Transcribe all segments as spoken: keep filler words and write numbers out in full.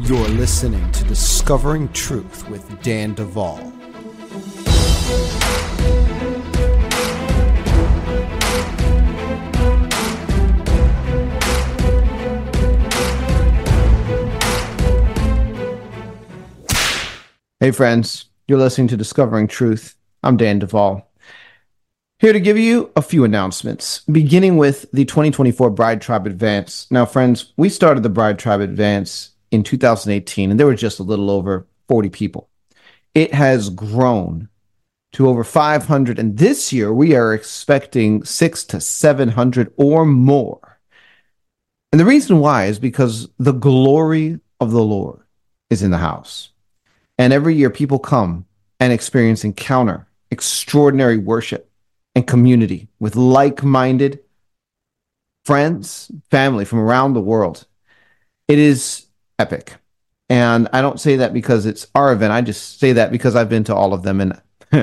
You're listening to Discovering Truth with Dan Duvall. Hey friends, you're listening to Discovering Truth. I'm Dan Duvall. Here to give you a few announcements, beginning with the twenty twenty-four Bride Tribe Advance. Now friends, we started the Bride Tribe Advance in two thousand eighteen, and there were just a little over forty people. It has grown to over five hundred, and this year we are expecting six to seven hundred or more. And the reason why is because the glory of the Lord is in the house. And every year people come and experience encounter, extraordinary worship, and community with like-minded friends, family from around the world. It is epic. And I don't say that because it's our event. I just say that because I've been to all of them and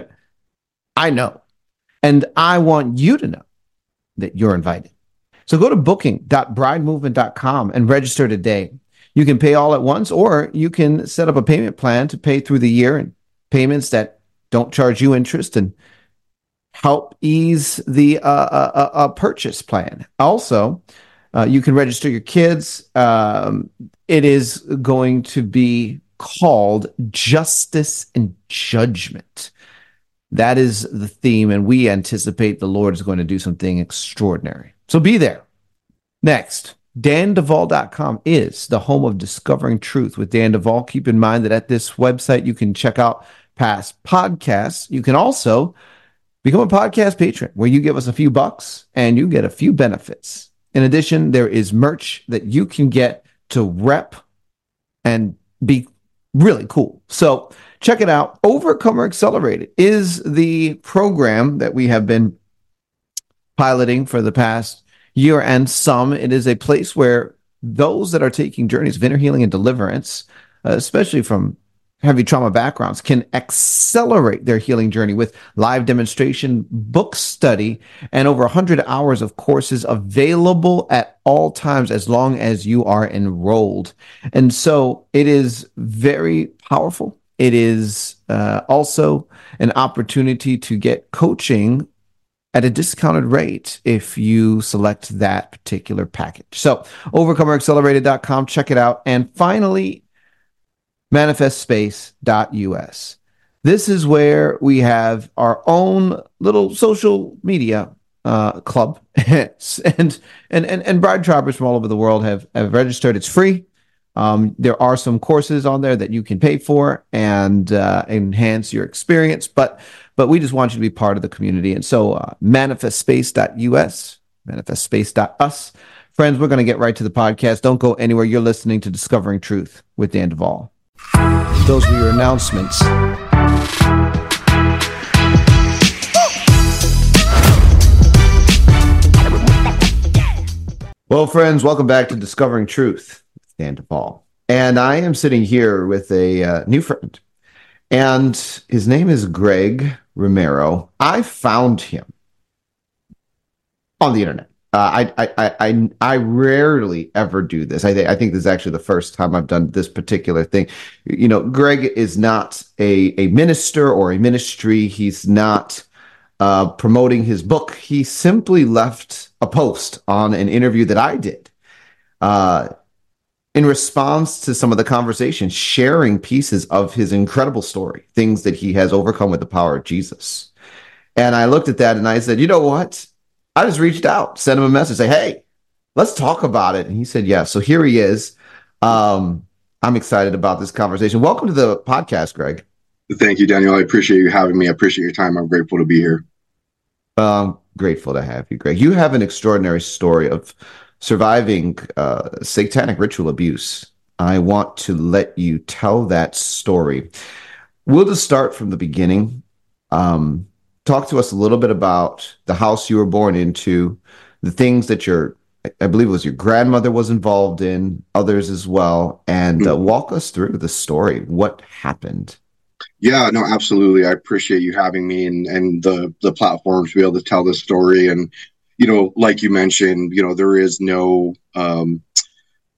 I know. And I want you to know that you're invited. So go to booking dot bride movement dot com and register today. You can pay all at once, or you can set up a payment plan to pay through the year, and payments that don't charge you interest and help ease the uh, uh, uh, purchase plan. Also, uh, you can register your kids. Um, it is going to be called Justice and Judgment. That is the theme, and we anticipate the Lord is going to do something extraordinary. So be there. Next, Dan Duvall dot com is the home of Discovering Truth with Dan Duvall. Keep in mind that at this website, you can check out past podcasts. You can also become a podcast patron where you give us a few bucks and you get a few benefits. In addition, there is merch that you can get to rep and be really cool. So check it out. Overcomer Accelerated is the program that we have been piloting for the past year and some. It is a place where those that are taking journeys of inner healing and deliverance, uh, especially from heavy trauma backgrounds, can accelerate their healing journey with live demonstration, book study, and over one hundred hours of courses available at all times as long as you are enrolled. And so it is very powerful. It is uh, also an opportunity to get coaching at a discounted rate if you select that particular package. So overcomer accelerated dot com, check it out. And finally, manifest space dot U S. This is where we have our own little social media uh, club, and, and and and bride tribers from all over the world have, have registered. It's free. Um, there are some courses on there that you can pay for and uh, enhance your experience, but but we just want you to be part of the community. And so uh, manifest space dot U S, manifest space dot U S. Friends, we're going to get right to the podcast. Don't go anywhere. You're listening to Discovering Truth with Dan Duvall. Those were your announcements. Well, friends, welcome back to Discovering Truth with Dan Duvall. And I am sitting here with a uh, new friend, and his name is Greg Romero. I found him on the internet. Uh, I, I I I rarely ever do this. I, th- I think this is actually the first time I've done this particular thing. You know, Greg is not a, a minister or a ministry. He's not uh, promoting his book. He simply left a post on an interview that I did uh, in response to some of the conversation, sharing pieces of his incredible story, things that he has overcome with the power of Jesus. And I looked at that and I said, you know what? I just reached out, sent him a message, say, hey, let's talk about it. And he said, yes. So here he is. Um, I'm excited about this conversation. Welcome to the podcast, Greg. Thank you, Daniel. I appreciate you having me. I appreciate your time. I'm grateful to be here. I'm grateful to have you, Greg. You have an extraordinary story of surviving uh, satanic ritual abuse. I want to let you tell that story. We'll just start from the beginning. Um, Talk to us a little bit about the house you were born into, the things that your, I believe it was your grandmother was involved in, others as well, and uh, walk us through the story. What happened? Yeah, no, absolutely. I appreciate you having me and, and the, the platform to be able to tell this story. And, you know, like you mentioned, you know, there is no, um,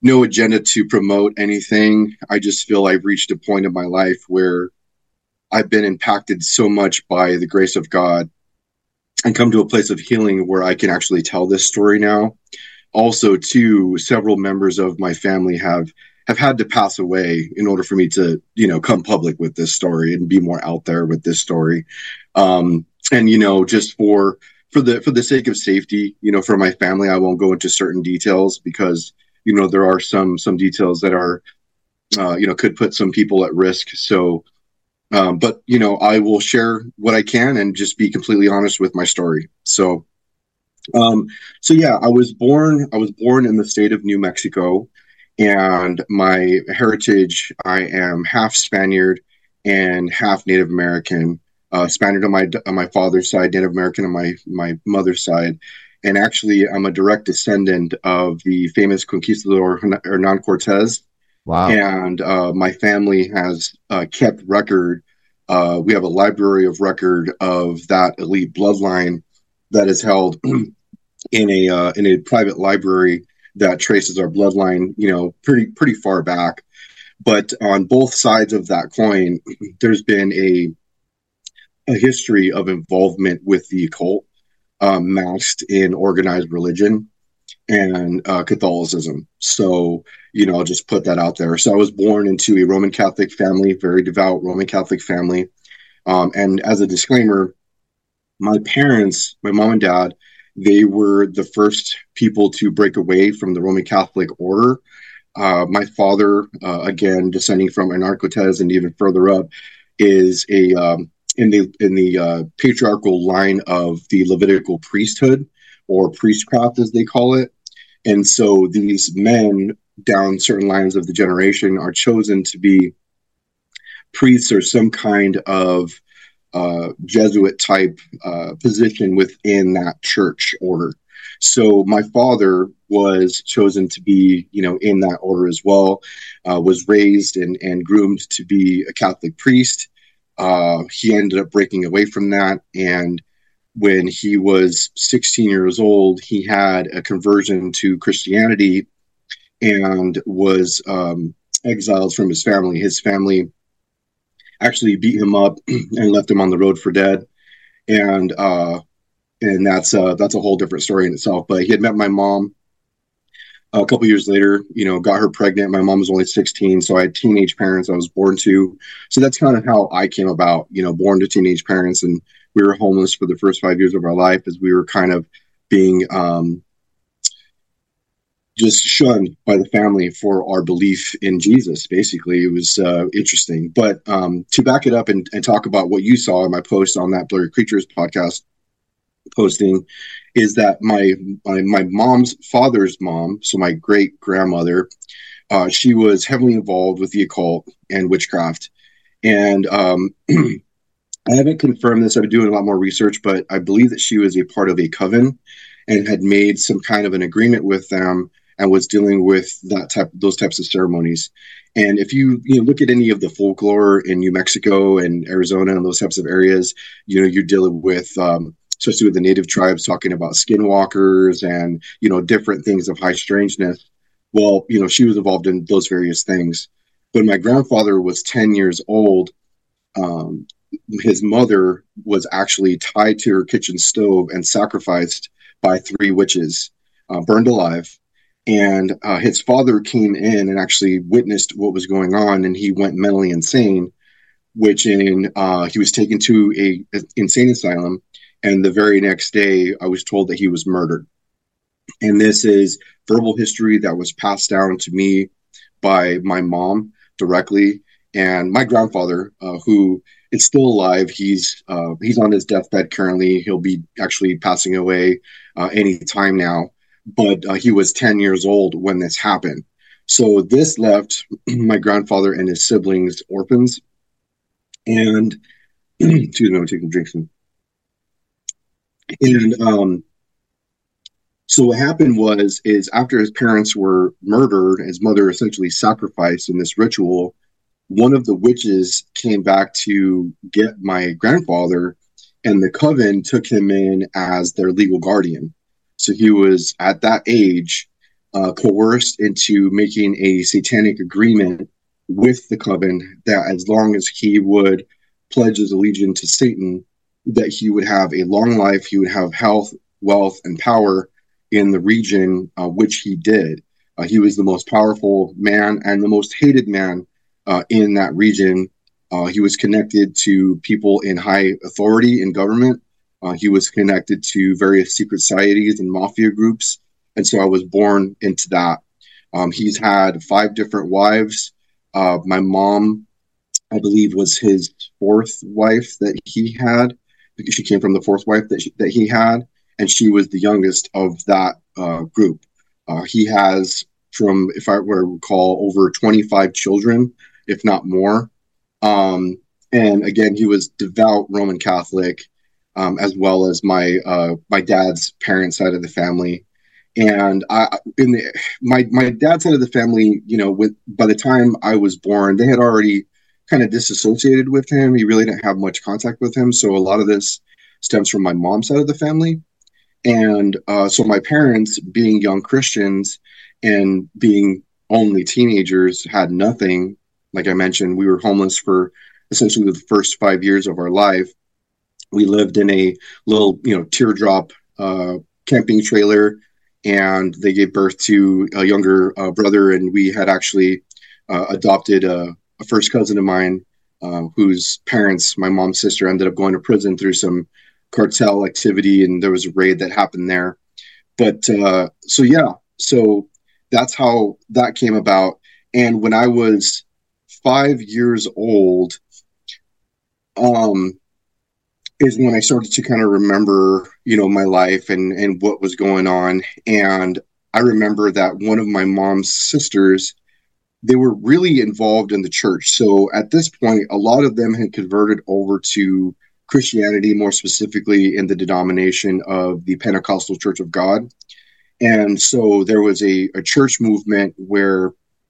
no agenda to promote anything. I just feel I've reached a point in my life where I've been impacted so much by the grace of God and come to a place of healing where I can actually tell this story now. Also, too, several members of my family have have had to pass away in order for me to, you know, come public with this story and be more out there with this story. Um, and, you know, just for for the for the sake of safety, you know, for my family, I won't go into certain details because, you know, there are some some details that are, uh, you know, could put some people at risk. So, um, but, you know, I will share what I can and just be completely honest with my story. So, um, so yeah, I was born, I was born in the state of New Mexico, and my heritage, I am half Spaniard and half Native American. Uh, Spaniard on my on my father's side, Native American on my my mother's side, and actually, I'm a direct descendant of the famous conquistador Hernan Cortez. Wow. And uh, my family has uh, kept record. Uh, we have a library of record of that elite bloodline that is held in a uh, in a private library that traces our bloodline, you know, pretty pretty far back. But on both sides of that coin, there's been a a history of involvement with the occult, um, masked in organized religion and uh, Catholicism. So, you know, I'll just put that out there. So I was born into a Roman Catholic family, very devout Roman Catholic family. Um, and as a disclaimer, my parents, my mom and dad, they were the first people to break away from the Roman Catholic order. Uh, my father, uh, again, descending from Hernan Cortez and even further up, is a um, in the in the uh, patriarchal line of the Levitical priesthood, or priestcraft as they call it. And so these men down certain lines of the generation are chosen to be priests or some kind of uh, Jesuit type uh, position within that church order. So my father was chosen to be, you know, in that order as well, uh, was raised and, and groomed to be a Catholic priest. Uh, he ended up breaking away from that, and when he was sixteen years old, he had a conversion to Christianity and was um, exiled from his family. His family actually beat him up and left him on the road for dead. And uh, and that's uh, that's a whole different story in itself. But he had met my mom a couple years later, you know, got her pregnant. My mom was only sixteen, so I had teenage parents I was born to. So that's kind of how I came about, you know, born to teenage parents. And we were homeless for the first five years of our life as we were kind of being um, just shunned by the family for our belief in Jesus. Basically, it was uh, interesting. But um, to back it up and, and talk about what you saw in my post on that Blurry Creatures podcast posting, is that my, my my mom's father's mom, so my great grandmother, uh, she was heavily involved with the occult and witchcraft. And um, I haven't confirmed this. I've been doing a lot more research, but I believe that she was a part of a coven and had made some kind of an agreement with them and was dealing with that type, those types of ceremonies. And if you, you know, look at any of the folklore in New Mexico and Arizona and those types of areas, you know, you're dealing with, um, especially with the native tribes, talking about skinwalkers and, you know, different things of high strangeness. Well, you know, she was involved in those various things. When my grandfather was ten years old, um, his mother was actually tied to her kitchen stove and sacrificed by three witches, uh, burned alive. And uh, his father came in and actually witnessed what was going on, and he went mentally insane, which in uh, he was taken to a, a insane asylum. And the very next day, I was told that he was murdered. And this is verbal history that was passed down to me by my mom directly. And my grandfather, uh, who is still alive, he's uh, he's on his deathbed currently. He'll be actually passing away uh, any time now. But uh, he was ten years old when this happened. So this left my grandfather and his siblings orphans. And, excuse me, I'm taking drinks. And um, so what happened was, is after his parents were murdered, his mother essentially sacrificed in this ritual, one of the witches came back to get my grandfather, and the coven took him in as their legal guardian. So he was at that age, uh, coerced into making a satanic agreement with the coven that as long as he would pledge his allegiance to Satan, that he would have a long life, he would have health, wealth, and power in the region, uh, which he did. Uh, he was the most powerful man and the most hated man uh, in that region. Uh, he was connected to people in high authority in government. Uh, he was connected to various secret societies and mafia groups. And so I was born into that. Um, he's had five different wives. Uh, my mom, I believe, was his fourth wife that he had, because she came from the fourth wife that, she, that he had. And she was the youngest of that uh, group. Uh, he has, from, if I were to recall, over twenty-five children, if not more. Um, and again, he was devout Roman Catholic, um, as well as my uh, my dad's parents' side of the family. And I, in the, my my dad's side of the family, you know, with by the time I was born, they had already kind of disassociated with him. He really didn't have much contact with him. So a lot of this stems from my mom's side of the family. And uh, so my parents, being young Christians and being only teenagers, had nothing. Like I mentioned, we were homeless for essentially the first five years of our life. We lived in a little, you know, teardrop uh, camping trailer, and they gave birth to a younger uh, brother. And we had actually uh, adopted a, a first cousin of mine, uh, whose parents, my mom's sister, ended up going to prison through some cartel activity, and there was a raid that happened there. But uh, so yeah, so that's how that came about. And when I was five years old, um, is when I started to kind of remember, you know, my life and and what was going on. And I remember that one of my mom's sisters, they were really involved in the church. So at this point, a lot of them had converted over to Christianity, more specifically in the denomination of the Pentecostal Church of God. And so there was a, a church movement where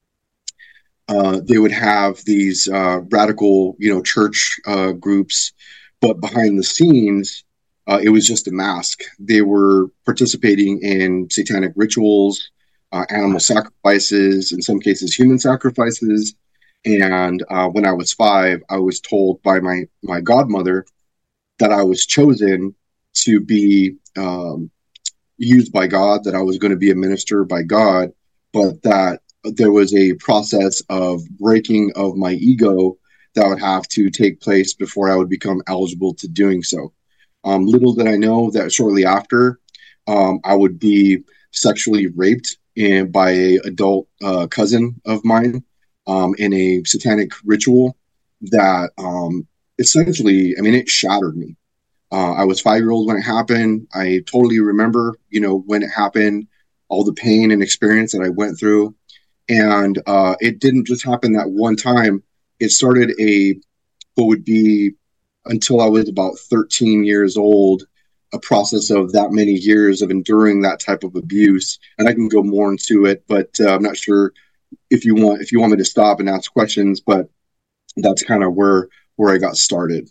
uh, they would have these uh, radical, you know, church uh, groups, but behind the scenes, uh, it was just a mask. They were participating in satanic rituals, uh, animal sacrifices, in some cases, human sacrifices. And uh, when I was five, I was told by my, my godmother that I was chosen to be um, used by God, that I was going to be a minister by God, but that there was a process of breaking of my ego that would have to take place before I would become eligible to doing so. Um, little did I know that shortly after, um, I would be sexually raped in, by an adult uh, cousin of mine um, in a satanic ritual that um, essentially, I mean, it shattered me. Uh, I was five years old when it happened. I totally remember, you know, when it happened, all the pain and experience that I went through. And uh, it didn't just happen that one time. It started a, what would be until I was about thirteen years old, a process of that many years of enduring that type of abuse. And I can go more into it, but uh, I'm not sure if you want, if you want me to stop and ask questions, but that's kind of where, where I got started.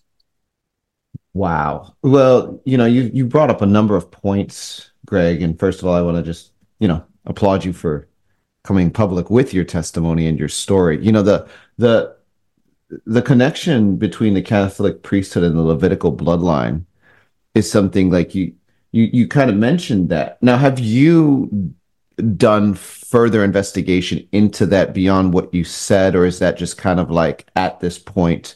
Wow. Well, you know, you you brought up a number of points, Greg. And first of all, I want to just, you know, applaud you for coming public with your testimony and your story. You know, the the the connection between the Catholic priesthood and the Levitical bloodline is something like you you you kind of mentioned that. Now, have you done further investigation into that beyond what you said, or is that just kind of like at this point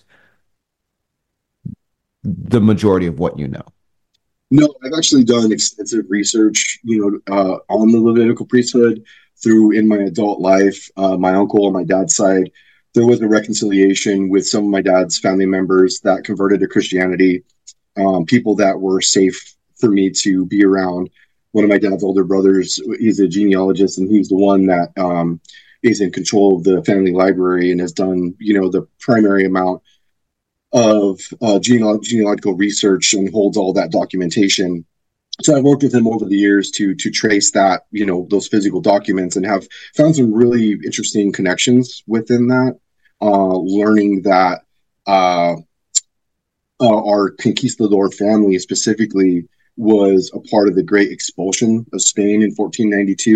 the majority of what you know? No, I've actually done extensive research, you know, uh, on the Levitical priesthood through in my adult life. Uh, my uncle on my dad's side, there was a reconciliation with some of my dad's family members that converted to Christianity, um, people that were safe for me to be around. One of my dad's older brothers, he's a genealogist, and he's the one that um, is in control of the family library and has done, you know, the primary amount of uh, genealog- genealogical research and holds all that documentation. So I've worked with him over the years to to trace that, you know, those physical documents, and have found some really interesting connections within that. Uh, learning that uh, uh, our conquistador family specifically was a part of the Great Expulsion of Spain in fourteen ninety-two,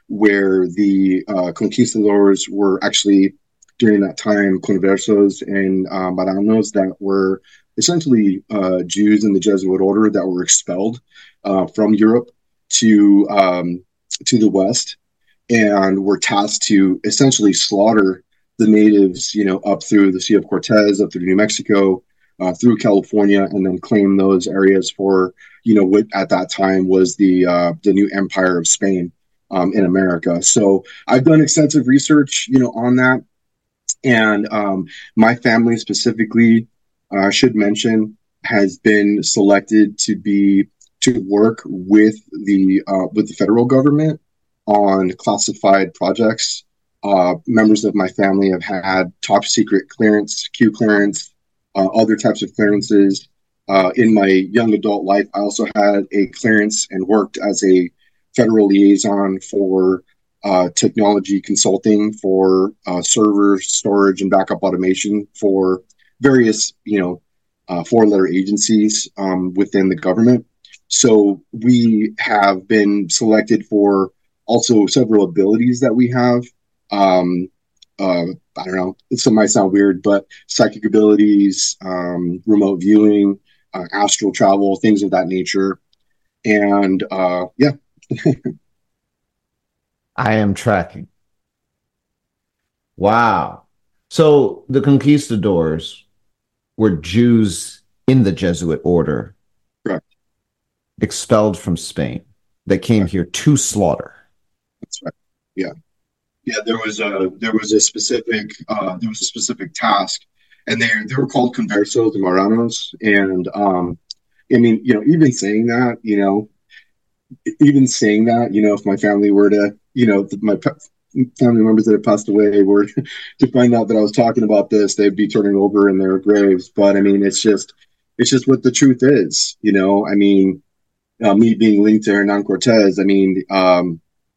where the uh, conquistadors were actually during that time conversos and uh, Marranos that were essentially uh, Jews in the Jesuit order that were expelled uh, from Europe to um, to the West and were tasked to essentially slaughter the natives, you know, up through the Sea of Cortez, up through New Mexico, uh, through California, and then claim those areas for, you know, what at that time was the uh, the new empire of Spain um, in America. So I've done extensive research, you know, on that, and um, my family specifically, uh, I should mention, has been selected to be to work with the uh, with the federal government on classified projects. Uh, members of my family have had top secret clearance, Q clearance, uh, other types of clearances. Uh, in my young adult life, I also had a clearance and worked as a federal liaison for uh, technology consulting for uh, server storage and backup automation for various, you know, uh, four-letter agencies um, within the government. So we have been selected for also several abilities that we have. Um, uh, I don't know, some might sound weird, but psychic abilities, um, remote viewing, uh, astral travel, things of that nature. And uh, yeah. I am tracking. Wow. So the conquistadors were Jews in the Jesuit order, Correct. expelled from Spain. They came Right. here to slaughter. That's right. Yeah. Yeah, there was a there was a specific uh, there was a specific task, and they they were called conversos and marranos. And um, I mean, you know, even saying that, you know, even saying that, you know, if my family were to, you know, my family members that have passed away were to find out that I was talking about this, they'd be turning over in their graves. But I mean, it's just it's just what the truth is, you know. I mean, uh, me being linked to Hernan Cortez, I mean. Um,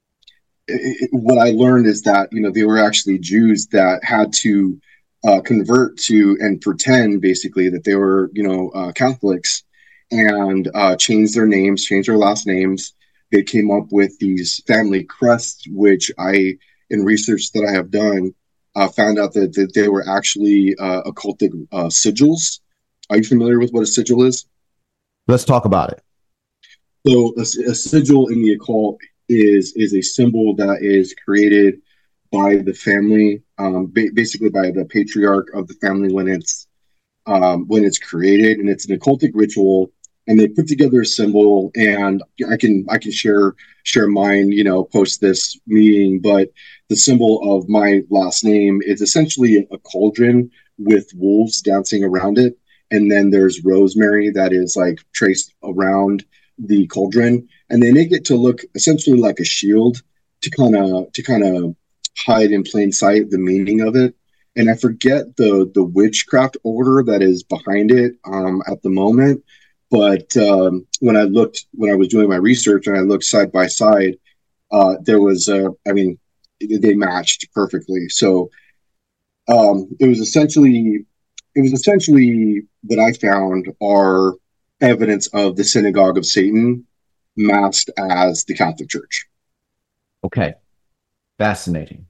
it, what I learned is that, you know, they were actually Jews that had to uh, convert to and pretend basically that they were, you know, uh, Catholics and uh, change their names, change their last names. They came up with these family crests, which I, in research that I have done, uh, found out that, that they were actually uh, occultic uh, sigils. Are you familiar with what a sigil is? Let's talk about it. So a, a sigil in the occult is is a symbol that is created by the family, um, ba- basically by the patriarch of the family when it's um, when it's created, and it's an occultic ritual. And they put together a symbol, and I can I can share share mine, you know, post this meeting. But the symbol of my last name is essentially a cauldron with wolves dancing around it, and then there's rosemary that is like traced around the cauldron, and they make it to look essentially like a shield to kind of to kind of hide in plain sight the meaning of it. And I forget the the witchcraft order that is behind it um, at the moment. But um, when I looked, when I was doing my research and I looked side by side, uh, there was, uh, I mean, they matched perfectly. So um, it was essentially, it was essentially that I found are evidence of the synagogue of Satan masked as the Catholic Church. Okay. Fascinating.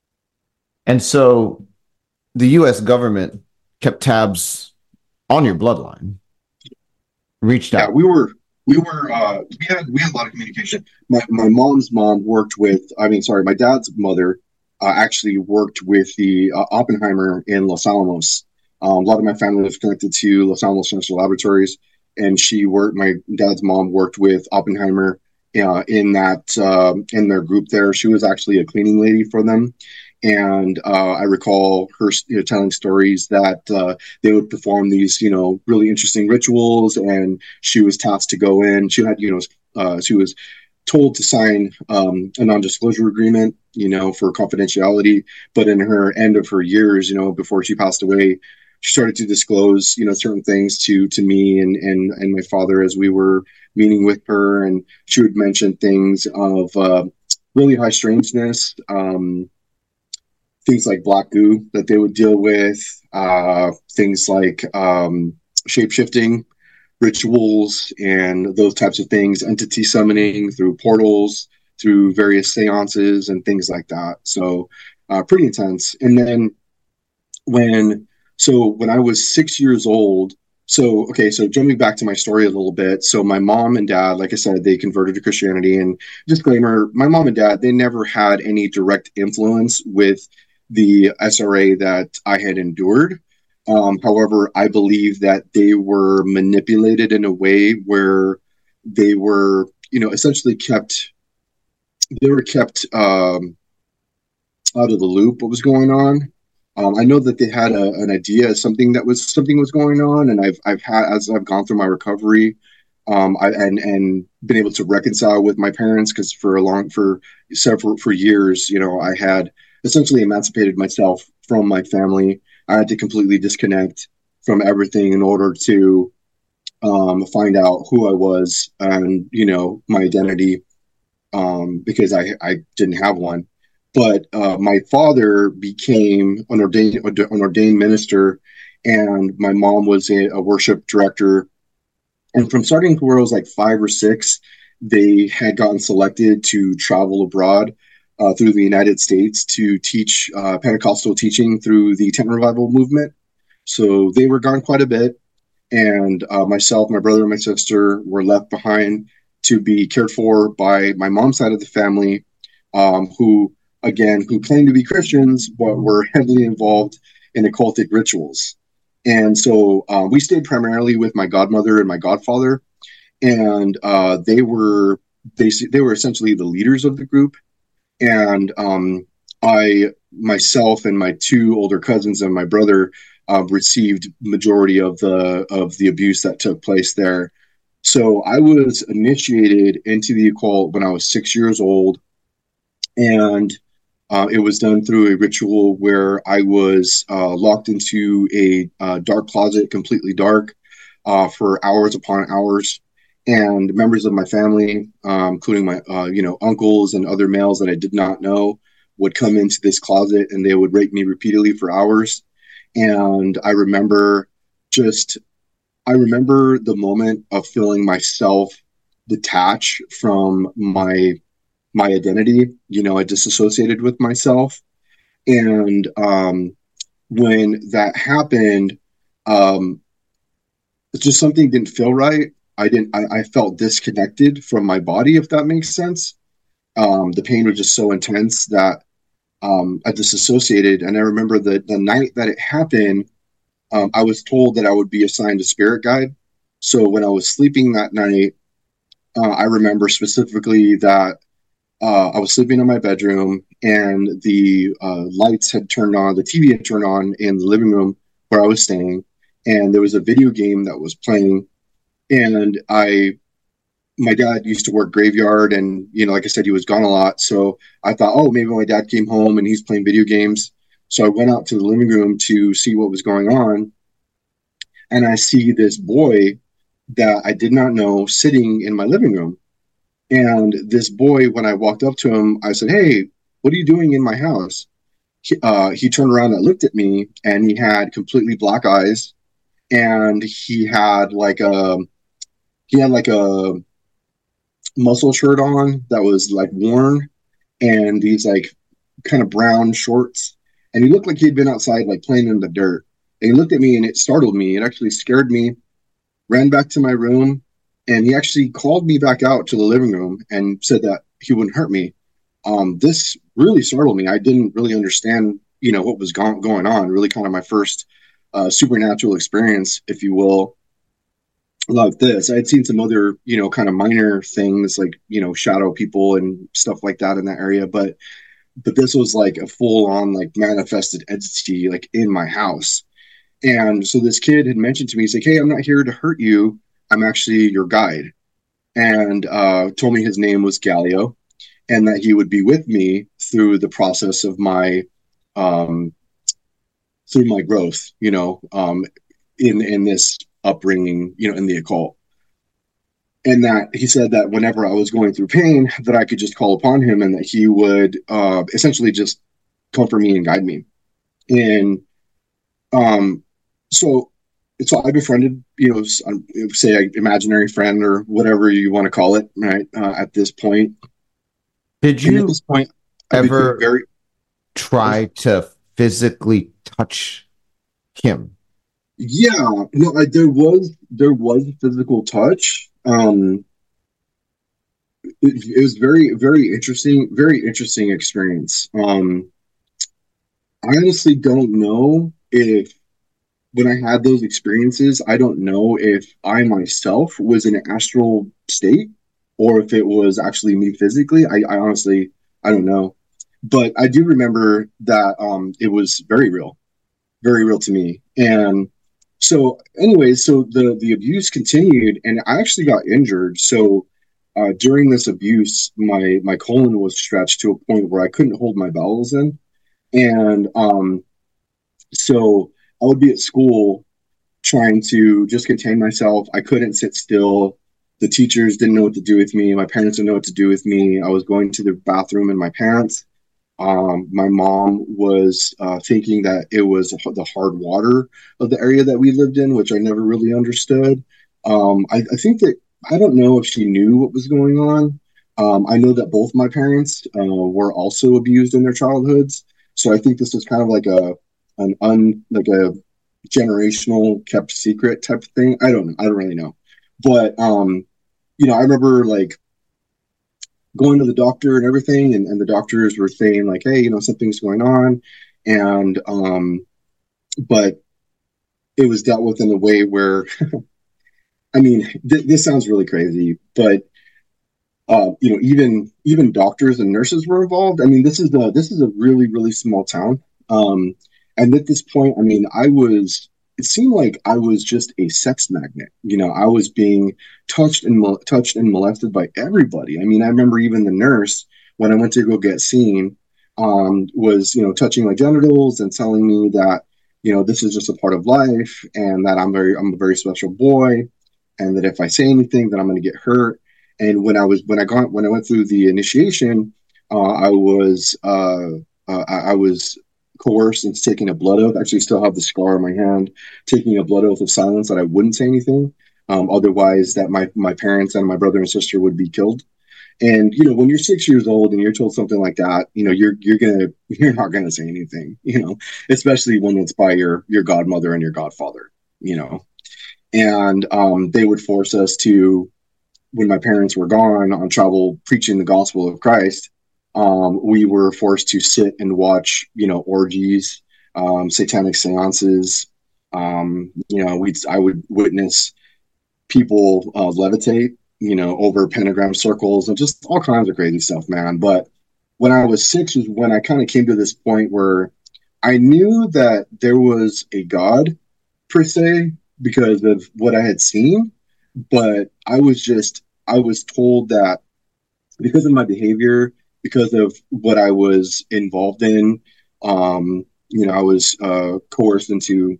And so the U S government kept tabs on your bloodline, reached Yeah, out. we were, we were, uh, we had, we had a lot of communication. My, my mom's mom worked with, I mean, sorry, my dad's mother uh, actually worked with the uh, Oppenheimer in Los Alamos. Um, a lot of my family was connected to Los Alamos National Laboratories, and she worked. My dad's mom worked with Oppenheimer uh, in that uh, in their group there. She was actually a cleaning lady for them, and uh, I recall her, you know, telling stories that uh, they would perform these, you know, really interesting rituals, and she was tasked to go in. She had, you know, uh, she was told to sign um, a non-disclosure agreement, you know, for confidentiality. But in her end of her years, you know, before she passed away, she started to disclose, you know, certain things to to me and and and my father as we were meeting with her, and she would mention things of uh, really high strangeness, um, things like black goo that they would deal with, uh, things like um, shape shifting rituals and those types of things, entity summoning through portals, through various seances and things like that. So uh, pretty intense. And then when so when I was six years old, so okay, so jumping back to my story a little bit. So my mom and dad, like I said, they converted to Christianity. And disclaimer, my mom and dad, they never had any direct influence with the S R A that I had endured. Um, however, I believe that they were manipulated in a way where they were, you know, essentially kept they were kept um, out of the loop what was going on. Um, I know that they had a, an idea something that was something was going on, and I've I've had as I've gone through my recovery, um, I, and and been able to reconcile with my parents because for a long for several for years, you know, I had essentially emancipated myself from my family. I had to completely disconnect from everything in order to um, find out who I was and you know my identity um, because I I didn't have one. But uh, my father became an ordained an ordained minister, and my mom was a, a worship director. And from starting where I was like five or six, they had gotten selected to travel abroad uh, through the United States to teach uh, Pentecostal teaching through the tent revival movement. So they were gone quite a bit, and uh, myself, my brother, and my sister were left behind to be cared for by my mom's side of the family, um, who again who claimed to be Christians but were heavily involved in occultic rituals. And so uh, we stayed primarily with my godmother and my godfather, and uh, they were they they were essentially the leaders of the group. And um, I myself and my two older cousins and my brother uh, received majority of the of the abuse that took place there. So I was initiated into the occult when I was six years old, and uh, it was done through a ritual where I was uh, locked into a uh, dark closet, completely dark, uh, for hours upon hours. And members of my family, um, including my, uh, you know, uncles and other males that I did not know, would come into this closet and they would rape me repeatedly for hours. And I remember just, I remember the moment of feeling myself detach from my my identity. You know, I disassociated with myself. And um, when that happened, um, it's just something didn't feel right. I didn't. I, I felt disconnected from my body, if that makes sense. Um, the pain was just so intense that um, I disassociated. And I remember the the night that it happened, um, I was told that I would be assigned a spirit guide. So when I was sleeping that night, uh, I remember specifically that uh, I was sleeping in my bedroom, and the uh, lights had turned on, the T V had turned on in the living room where I was staying, and there was a video game that was playing. And I, my dad used to work graveyard, and you know, like I said, he was gone a lot. So I thought, oh, maybe my dad came home and he's playing video games. So I went out to the living room to see what was going on, and I see this boy that I did not know sitting in my living room. And this boy, when I walked up to him, I said, "Hey, what are you doing in my house?" He, uh, he turned around and looked at me, and he had completely black eyes, and he had like a he had like a muscle shirt on that was like worn, and these like kind of brown shorts, and he looked like he'd been outside like playing in the dirt. And he looked at me, and it startled me. It actually scared me. Ran back to my room, and he actually called me back out to the living room and said that he wouldn't hurt me. Um, this really startled me. I didn't really understand, you know, what was go- going on. Really, kind of my first uh, supernatural experience, if you will, like this. I had seen some other, you know, kind of minor things like, you know, shadow people and stuff like that in that area, but but this was like a full on like manifested entity like in my house. And so this kid had mentioned to me, he's like, "Hey, I'm not here to hurt you. I'm actually your guide." And uh, told me his name was Galileo, and that he would be with me through the process of my um, through my growth, you know, um, in in this upbringing, you know, in the occult. And that he said that whenever I was going through pain, that I could just call upon him, and that he would uh, essentially just comfort me and guide me. And um, so, so I befriended, you know, say an imaginary friend or whatever you want to call it, right? Uh, at this point, Did And at you this point, I became ever very. try to physically touch him? Yeah, no, I, there was there was physical touch. Um, it, it was very very interesting, very interesting experience. Um, I honestly don't know if when I had those experiences, I don't know if I myself was in an astral state or if it was actually me physically. I, I honestly I don't know, but I do remember that um, it was very real, very real to me. And so, anyways, so the the abuse continued, and I actually got injured. So. Uh, during this abuse, my my colon was stretched to a point where I couldn't hold my bowels in, and um, so I would be at school trying to just contain myself. I couldn't sit still. The teachers didn't know what to do with me. My parents didn't know what to do with me. I was going to the bathroom in my pants. Um, my mom was uh, thinking that it was the hard water of the area that we lived in, which I never really understood. Um, I, I think that I don't know if she knew what was going on. Um, I know that both my parents uh, were also abused in their childhoods, so I think this was kind of like a an un like a generational kept secret type of thing. I don't know. I don't really know, but um, you know, I remember like going to the doctor and everything, and, and the doctors were saying like, hey, you know, something's going on, and um, but it was dealt with in a way where, I mean, th- this sounds really crazy, but uh, you know, even even doctors and nurses were involved. I mean, this is the this is a really really small town, um, and at this point, I mean, I was. It seemed like I was just a sex magnet. You know, I was being touched and mol- touched and molested by everybody. I mean, I remember even the nurse when I went to go get seen um, was you know touching my genitals and telling me that you know this is just a part of life and that I'm very I'm a very special boy and that if I say anything, then I'm going to get hurt. And when I was when I got when I went through the initiation, uh, I was uh, uh, I, I was coerced into taking a blood oath. I actually still have the scar on my hand, taking a blood oath of silence that I wouldn't say anything. Um, otherwise, that my my parents and my brother and sister would be killed. And you know, when you're six years old and you're told something like that, you know, you're you're gonna you're not gonna say anything. You know, especially when it's by your your godmother and your godfather. You know, and um, they would force us to when my parents were gone on travel preaching the gospel of Christ, um, we were forced to sit and watch, you know, orgies, um, satanic seances. Um, you know, we I would witness people uh, levitate, you know, over pentagram circles and just all kinds of crazy stuff, man. But when I was six was when I kind of came to this point where I knew that there was a God per se because of what I had seen, but I was just I was told that because of my behavior, because of what I was involved in, um, you know, I was uh, coerced into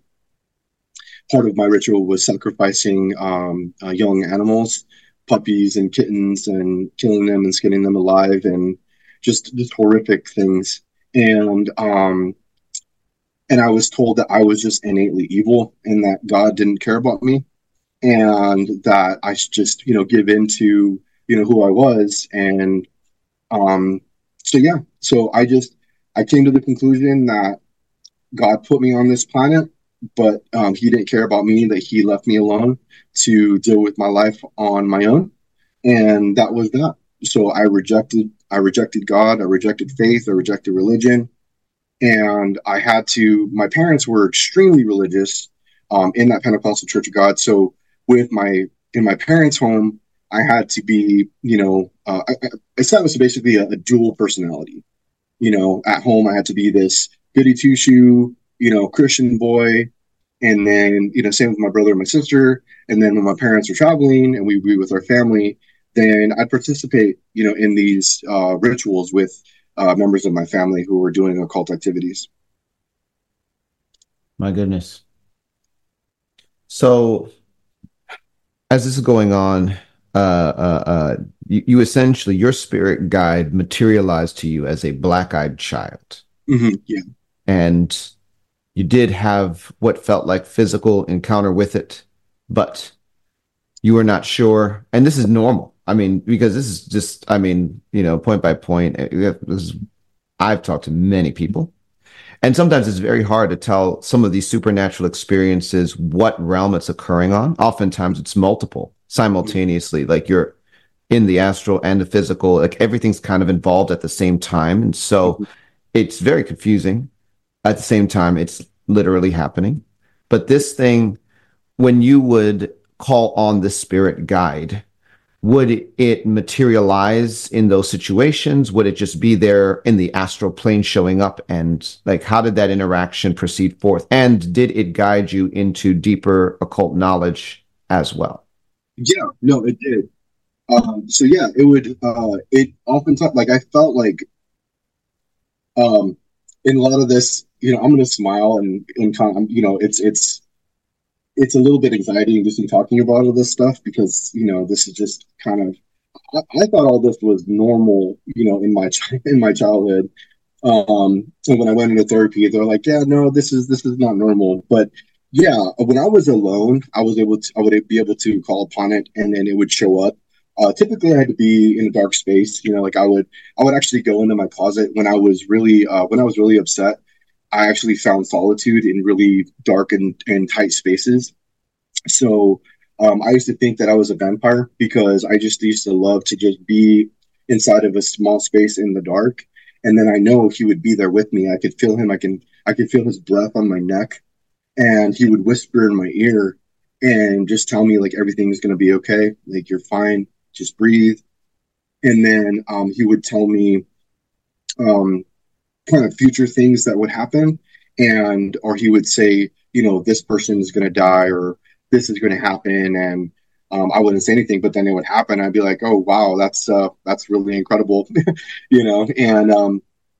part of my ritual was sacrificing um, uh, young animals, puppies and kittens, and killing them and skinning them alive, and just just horrific things. And um, and I was told that I was just innately evil and that God didn't care about me and that I should just, you know, give in to, you know, who I was. And um, so, yeah, so I just, I came to the conclusion that God put me on this planet, but um, he didn't care about me, that he left me alone to deal with my life on my own. And that was that. So I rejected, I rejected God, I rejected faith, I rejected religion and I had to. My parents were extremely religious um, in that Pentecostal Church of God. So with my in my parents' home, I had to be, you know, uh, I, I established basically a, a dual personality. You know, at home I had to be this goody two shoe, you know, Christian boy, and then you know, same with my brother and my sister. And then when my parents were traveling and we'd be with our family, then I'd participate, you know, in these uh, rituals with uh, members of my family who were doing occult activities. My goodness. So as this is going on, uh, uh, uh, you, you essentially, your spirit guide materialized to you as a black-eyed child. Mm-hmm. Yeah. And you did have what felt like physical encounter with it, but you were not sure. And this is normal. I mean, because this is just, I mean, you know, point by point. uh, This is, I've talked to many people, and sometimes it's very hard to tell some of these supernatural experiences what realm it's occurring on. Oftentimes, it's multiple simultaneously, like you're in the astral and the physical, like everything's kind of involved at the same time, and so Mhm. it's very confusing. At the same time, it's literally happening. But this thing, when you would call on the spirit guide, would it materialize in those situations? Would it just be there in the astral plane showing up? And like, how did that interaction proceed forth? And did it guide you into deeper occult knowledge as well? Yeah, no, it did. Um, so yeah, it would. Uh, it oftentimes, like I felt like, um, in a lot of this, you know, I'm gonna smile and and kind of, you know, it's it's it's a little bit anxiety inducing talking about all this stuff because you know this is just kind of. I, I thought all this was normal, you know, in my chi- in my childhood. Um, and when I went into therapy, they're like, "Yeah, no, this is this is not normal." But yeah, when I was alone, I was able to I would be able to call upon it, and then it would show up. Uh, typically, I had to be in a dark space. You know, like I would I would actually go into my closet when I was really uh, when I was really upset. I actually found solitude in really dark and, and tight spaces. So um, I used to think that I was a vampire because I just used to love to just be inside of a small space in the dark. And then I know he would be there with me. I could feel him. I can I could feel his breath on my neck, and he would whisper in my ear and just tell me like everything's gonna be okay. Like you're fine. Just breathe. And then um, he would tell me um, kind of future things that would happen, and or he would say, you know, this person is gonna die or this is gonna happen, and um, I wouldn't say anything, but then it would happen. I'd be like, oh wow, that's uh, that's really incredible, you know, and um,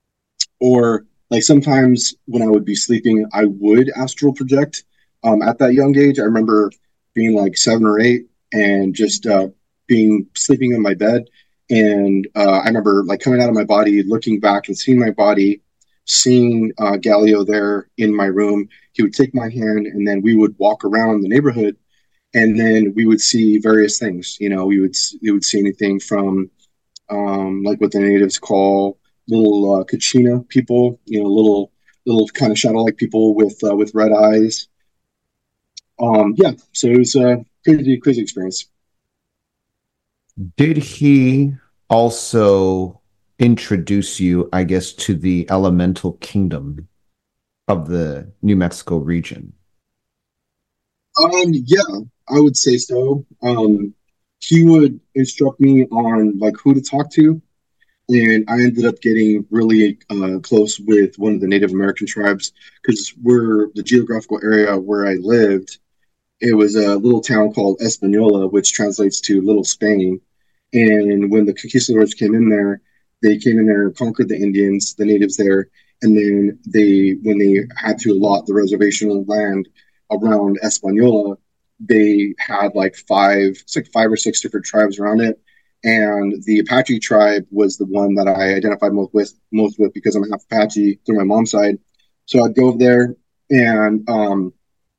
or like sometimes when I would be sleeping, I would astral project. Um, at that young age, I remember being like seven or eight and just uh, being sleeping in my bed. And uh, I remember like coming out of my body, looking back and seeing my body, seeing uh, Galileo there in my room. He would take my hand and then we would walk around the neighborhood and then we would see various things. You know, we would we would see anything from um, like what the natives call little uh, Kachina people, you know, little little kind of shadow like people with uh, with red eyes. Um, yeah, so it was a crazy crazy experience. Did he also introduce you, I guess, to the elemental kingdom of the New Mexico region? Um, yeah, I would say so. Um, he would instruct me on like who to talk to, and I ended up getting really uh, close with one of the Native American tribes because we're the geographical area where I lived. It was a little town called Espanola, which translates to Little Spain. And when the conquistadors came in there, they came in there, conquered the Indians, the natives there, and then they, when they had to allot the reservation land around Espanola, they had like five, it's like five or six different tribes around it. And the Apache tribe was the one that I identified most with, most with because I'm half Apache through my mom's side. So I'd go over there and um,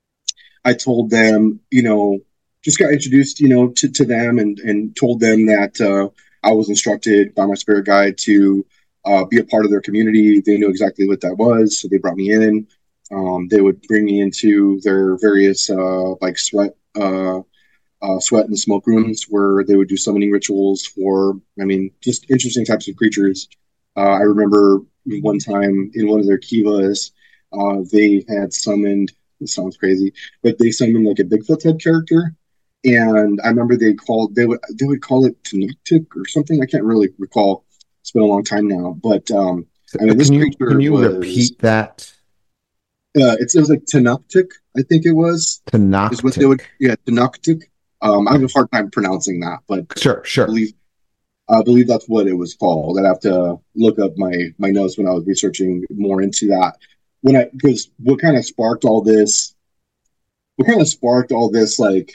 I told them, you know, just got introduced, you know, to, to them and, and told them that uh, I was instructed by my spirit guide to uh, be a part of their community. They knew exactly what that was. So they brought me in. Um, they would bring me into their various uh, like sweat, uh, uh, sweat and smoke rooms where they would do summoning rituals for, I mean, just interesting types of creatures. Uh, I remember one time in one of their kivas, uh, they had summoned, this sounds crazy, but they summoned like a Bigfoot type character. And I remember they called, they would, they would call it Tanuktik or something. I can't really recall. It's been a long time now, but um, So, I uh, mean, this Can you creature can you was, repeat that? uh, it's, it was like Tanuktik, I think it was, is what they would, Tanoctic. yeah, Tanuktik. Um, I have a hard time pronouncing that, but Sure, I sure. believe I believe that's what it was called. I'd have to look up my my notes when I was researching more into that. When I because what kind of sparked all this? What kind of sparked all this? Like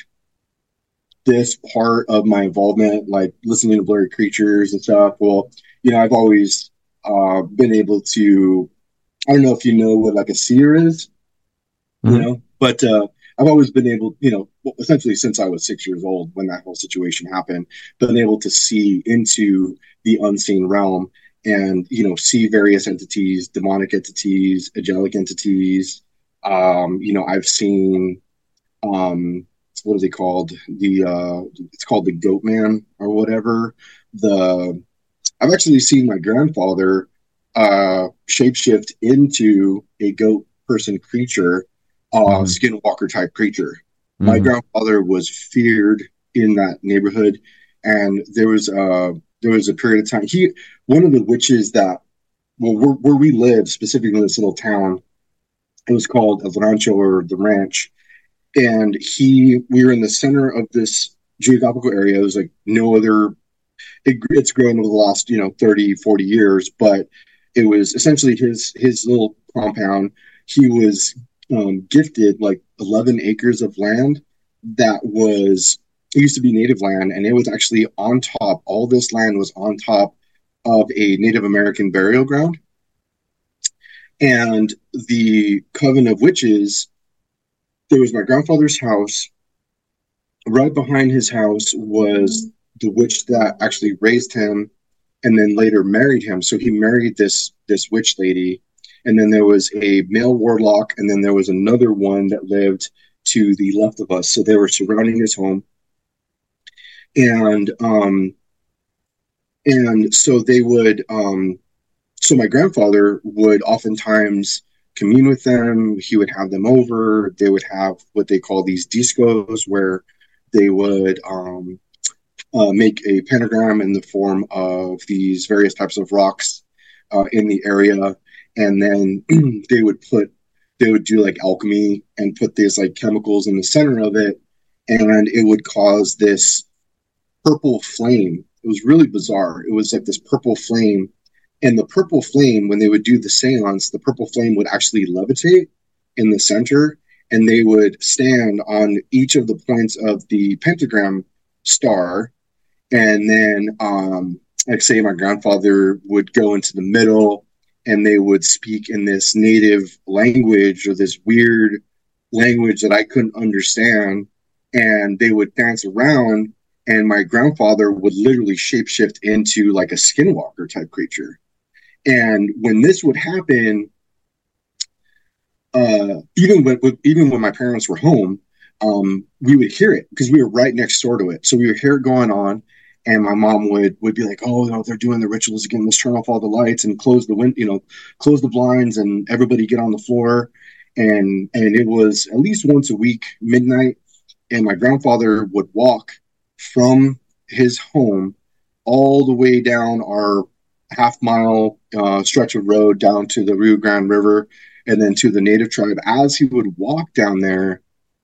this part of my involvement, like listening to blurry creatures and stuff. Well, you know, I've always uh, been able to. I don't know if you know what like a seer is, you Mhm. know, but uh, I've always been able, you know, well, essentially since I was six years old when that whole situation happened, been able to see into the unseen realm and, you know, see various entities, demonic entities, angelic entities. Um, you know, I've seen, um, what is it called? The, uh, it's called the Goat Man or whatever. The, I've actually seen my grandfather, uh, shapeshift into a goat person creature, uh, Mm-hmm. skinwalker type creature. My Mm-hmm. grandfather was feared in that neighborhood, and there was uh there was a period of time. He one of the witches that well where, where we lived specifically in this little town. It was called El Rancho or the Ranch, and he we were in the center of this geographical area. It was like no other. It, it's grown over the last you know thirty, forty years, but it was essentially his his little compound. He was um, gifted like eleven acres of land that was it used to be native land, and it was actually on top. All this land was on top of a Native American burial ground, and the Coven of Witches. There was my grandfather's house. Right behind his house was the witch that actually raised him and then later married him. So he married this this witch lady, and then there was a male warlock, and then there was another one that lived to the left of us. So they were surrounding his home, and um, and so they would. Um, so my grandfather would oftentimes commune with them. He would have them over. They would have what they call these discos, where they would um, uh, make a pentagram in the form of these various types of rocks uh, in the area, and then they would put they would do like alchemy and put these like chemicals in the center of it, and it would cause this purple flame. It was really bizarre. It was like this purple flame, and the purple flame, when they would do the seance, the purple flame would actually levitate in the center, and they would stand on each of the points of the pentagram star. And then, um, like, say, my grandfather would go into the middle and they would speak in this native language or this weird language that I couldn't understand. And they would dance around, and my grandfather would literally shapeshift into like a skinwalker type creature. And when this would happen, uh, even when even when my parents were home, um, we would hear it because we were right next door to it. So we would hear it going on, and my mom would would be like, "Oh, you know, they're doing the rituals again. Let's turn off all the lights and close the wind, you know, close the blinds, and everybody get on the floor." And and it was at least once a week, midnight, and my grandfather would walk from his home all the way down our half mile uh, stretch of road down to the Rio Grande River and then to the native tribe. As he would walk down there,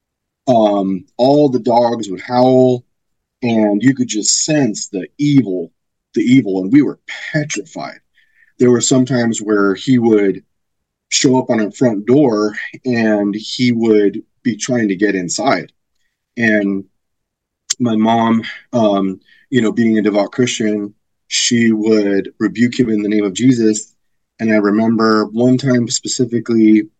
um, all the dogs would howl, and you could just sense the evil, the evil, and we were petrified. There were some times where he would show up on our front door and he would be trying to get inside. And my mom, um, you know, being a devout Christian, she would rebuke him in the name of Jesus. And I remember one time specifically,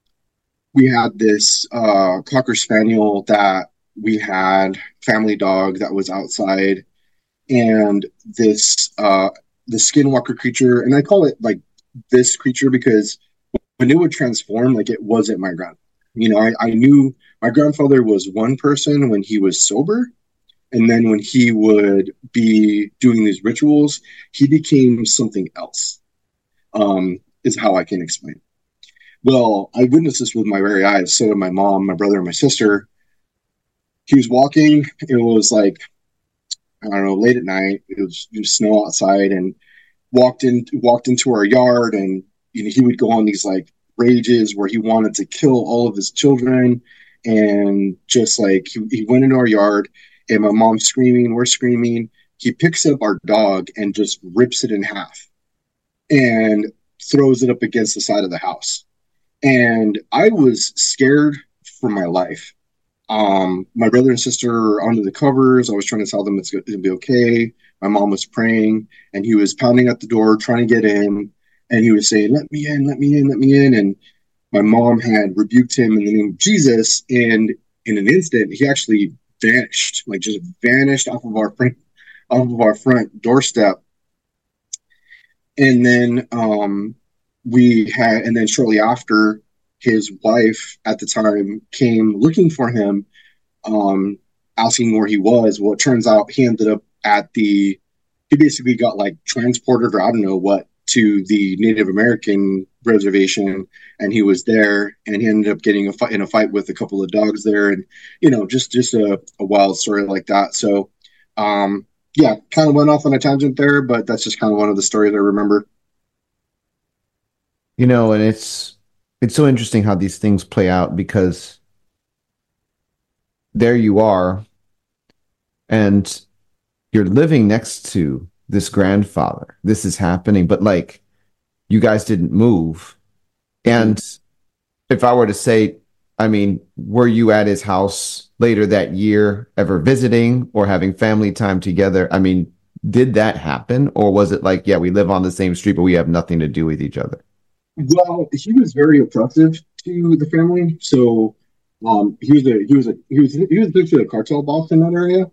we had this uh, Cocker Spaniel that we had, family dog that was outside, and this uh, the skinwalker creature, and I call it like this creature because when it would transform, like it wasn't my grandfather. You know, I, I knew my grandfather was one person when he was sober, and then when he would be doing these rituals, he became something else. Um, is how I can explain it. Well, I witnessed this with my very eyes. So did my mom, my brother, and my sister. He was walking. It was like, I don't know, late at night. It was, it was snow outside, and walked in, walked into our yard, and you know, he would go on these like rages where he wanted to kill all of his children, and just like he, he went into our yard, and my mom's screaming, we're screaming. He picks up our dog and just rips it in half and throws it up against the side of the house. And I was scared for my life. Um, my brother and sister are under the covers. I was trying to tell them it's going to be okay. My mom was praying, and he was pounding at the door, trying to get in. And he was saying, "Let me in, let me in, let me in." And my mom had rebuked him in the name of Jesus. And in an instant, he actually vanished, like just vanished off of our front, off of our front doorstep. And then um, we had, and then shortly after, his wife at the time came looking for him, um, asking where he was. Well, it turns out he ended up at the, he basically got like transported or I don't know what to the Native American reservation, and he was there, and he ended up getting a fight in a fight with a couple of dogs there, and you know, just just a, a wild story like that. So, um, yeah, kind of went off on a tangent there, but that's just kind of one of the stories I remember. You know, and it's it's so interesting how these things play out because there you are, and you're living next to this grandfather. This is happening, but like you guys didn't move. Mhm. And if I were to say, I mean, were you at his house later that year ever visiting or having family time together? I mean, did that happen? Or was it like, yeah, we live on the same street, but we have nothing to do with each other? Well, he was very oppressive to the family, so um, he was a he was a he was he was essentially a cartel boss in that area,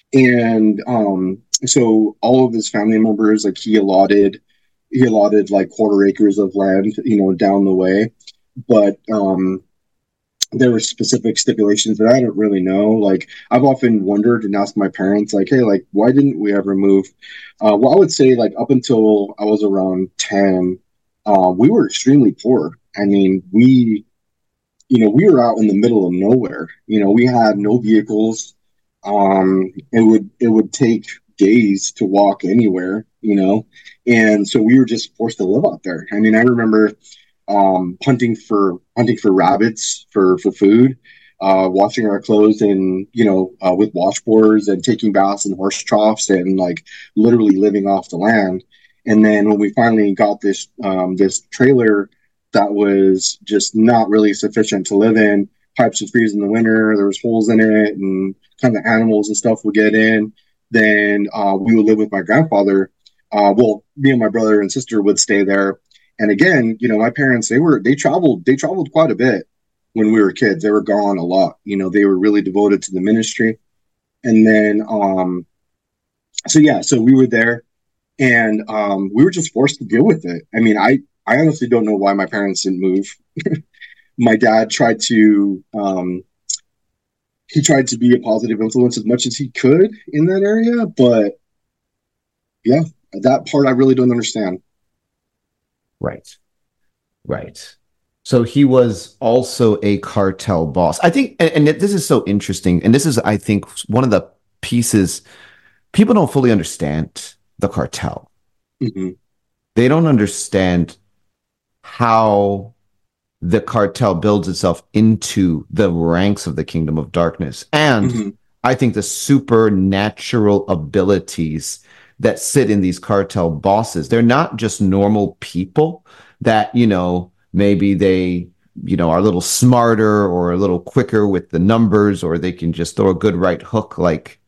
and um, so all of his family members, like he allotted he allotted like quarter acres of land, you know, down the way, but um, there were specific stipulations that I don't really know. Like I've often wondered and asked my parents, like, hey, like why didn't we ever move? Uh, well, I would say like up until I was around ten, uh, we were extremely poor. I mean, we you know, we were out in the middle of nowhere. You know, we had no vehicles. Um, it would it would take days to walk anywhere, you know, and so we were just forced to live out there. I mean, I remember um, hunting for hunting for rabbits for for food, uh, washing our clothes and you know uh, with washboards and taking baths in horse troughs and like literally living off the land. And then when we finally got this um, this trailer that was just not really sufficient to live in, pipes would freeze in the winter. There was holes in it, and kind of animals and stuff would get in. Then uh, we would live with my grandfather. Uh, well, me and my brother and sister would stay there, and again, you know, my parents, they were they traveled they traveled quite a bit when we were kids. They were gone a lot. You know, they were really devoted to the ministry. And then um so yeah, so we were there, and um we were just forced to deal with it. I mean, I I honestly don't know why my parents didn't move. My dad tried to um he tried to be a positive influence as much as he could in that area, but yeah, that part I really don't understand. Right. Right. So he was also a cartel boss. I think, and, and this is so interesting. And this is, I think, one of the pieces people don't fully understand the cartel. Hmm. They don't understand how the cartel builds itself into the ranks of the kingdom of darkness. And Hmm. I think the supernatural abilities that sit in these cartel bosses, they're not just normal people that, you know, maybe they, you know, are a little smarter or a little quicker with the numbers, or they can just throw a good right hook. Like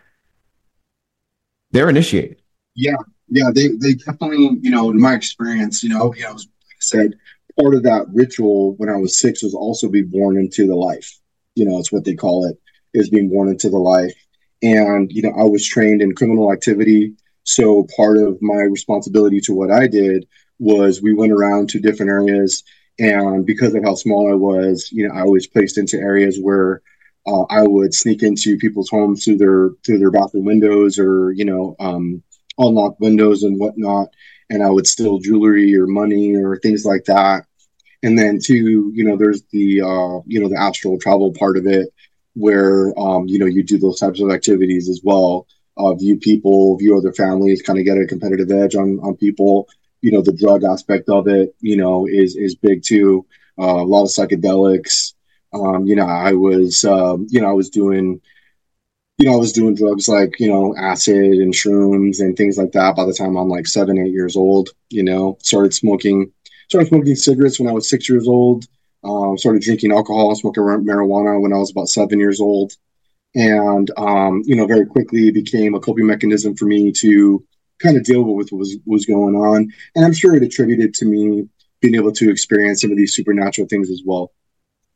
they're initiated. Yeah, yeah, they they definitely, you know, in my experience, you know, you know, like I said, part of that ritual when I was six was also be born into the life. You know, it's what they call it, is being born into the life. And, you know, I was trained in criminal activity. So part of my responsibility to what I did was we went around to different areas. And because of how small I was, you know, I was placed into areas where uh, I would sneak into people's homes through their through their bathroom windows, or you know, um, unlock windows and whatnot, and I would steal jewelry or money or things like that. And then too, you know, there's the uh, you know, the astral travel part of it, where um, you know, you do those types of activities as well. Uh, view people, view other families, kind of get a competitive edge on on people. You know, the drug aspect of it, you know, is is big too. Uh, a lot of psychedelics. Um, you know, I was, um, you know, I was doing you know, I was doing drugs like, you know, acid and shrooms and things like that by the time I'm like seven, eight years old, you know, started smoking, started smoking cigarettes when I was six years old, um, started drinking alcohol, smoking marijuana when I was about seven years old. And, um, you know, very quickly it became a coping mechanism for me to kind of deal with what was, was going on. And I'm sure it attributed to me being able to experience some of these supernatural things as well.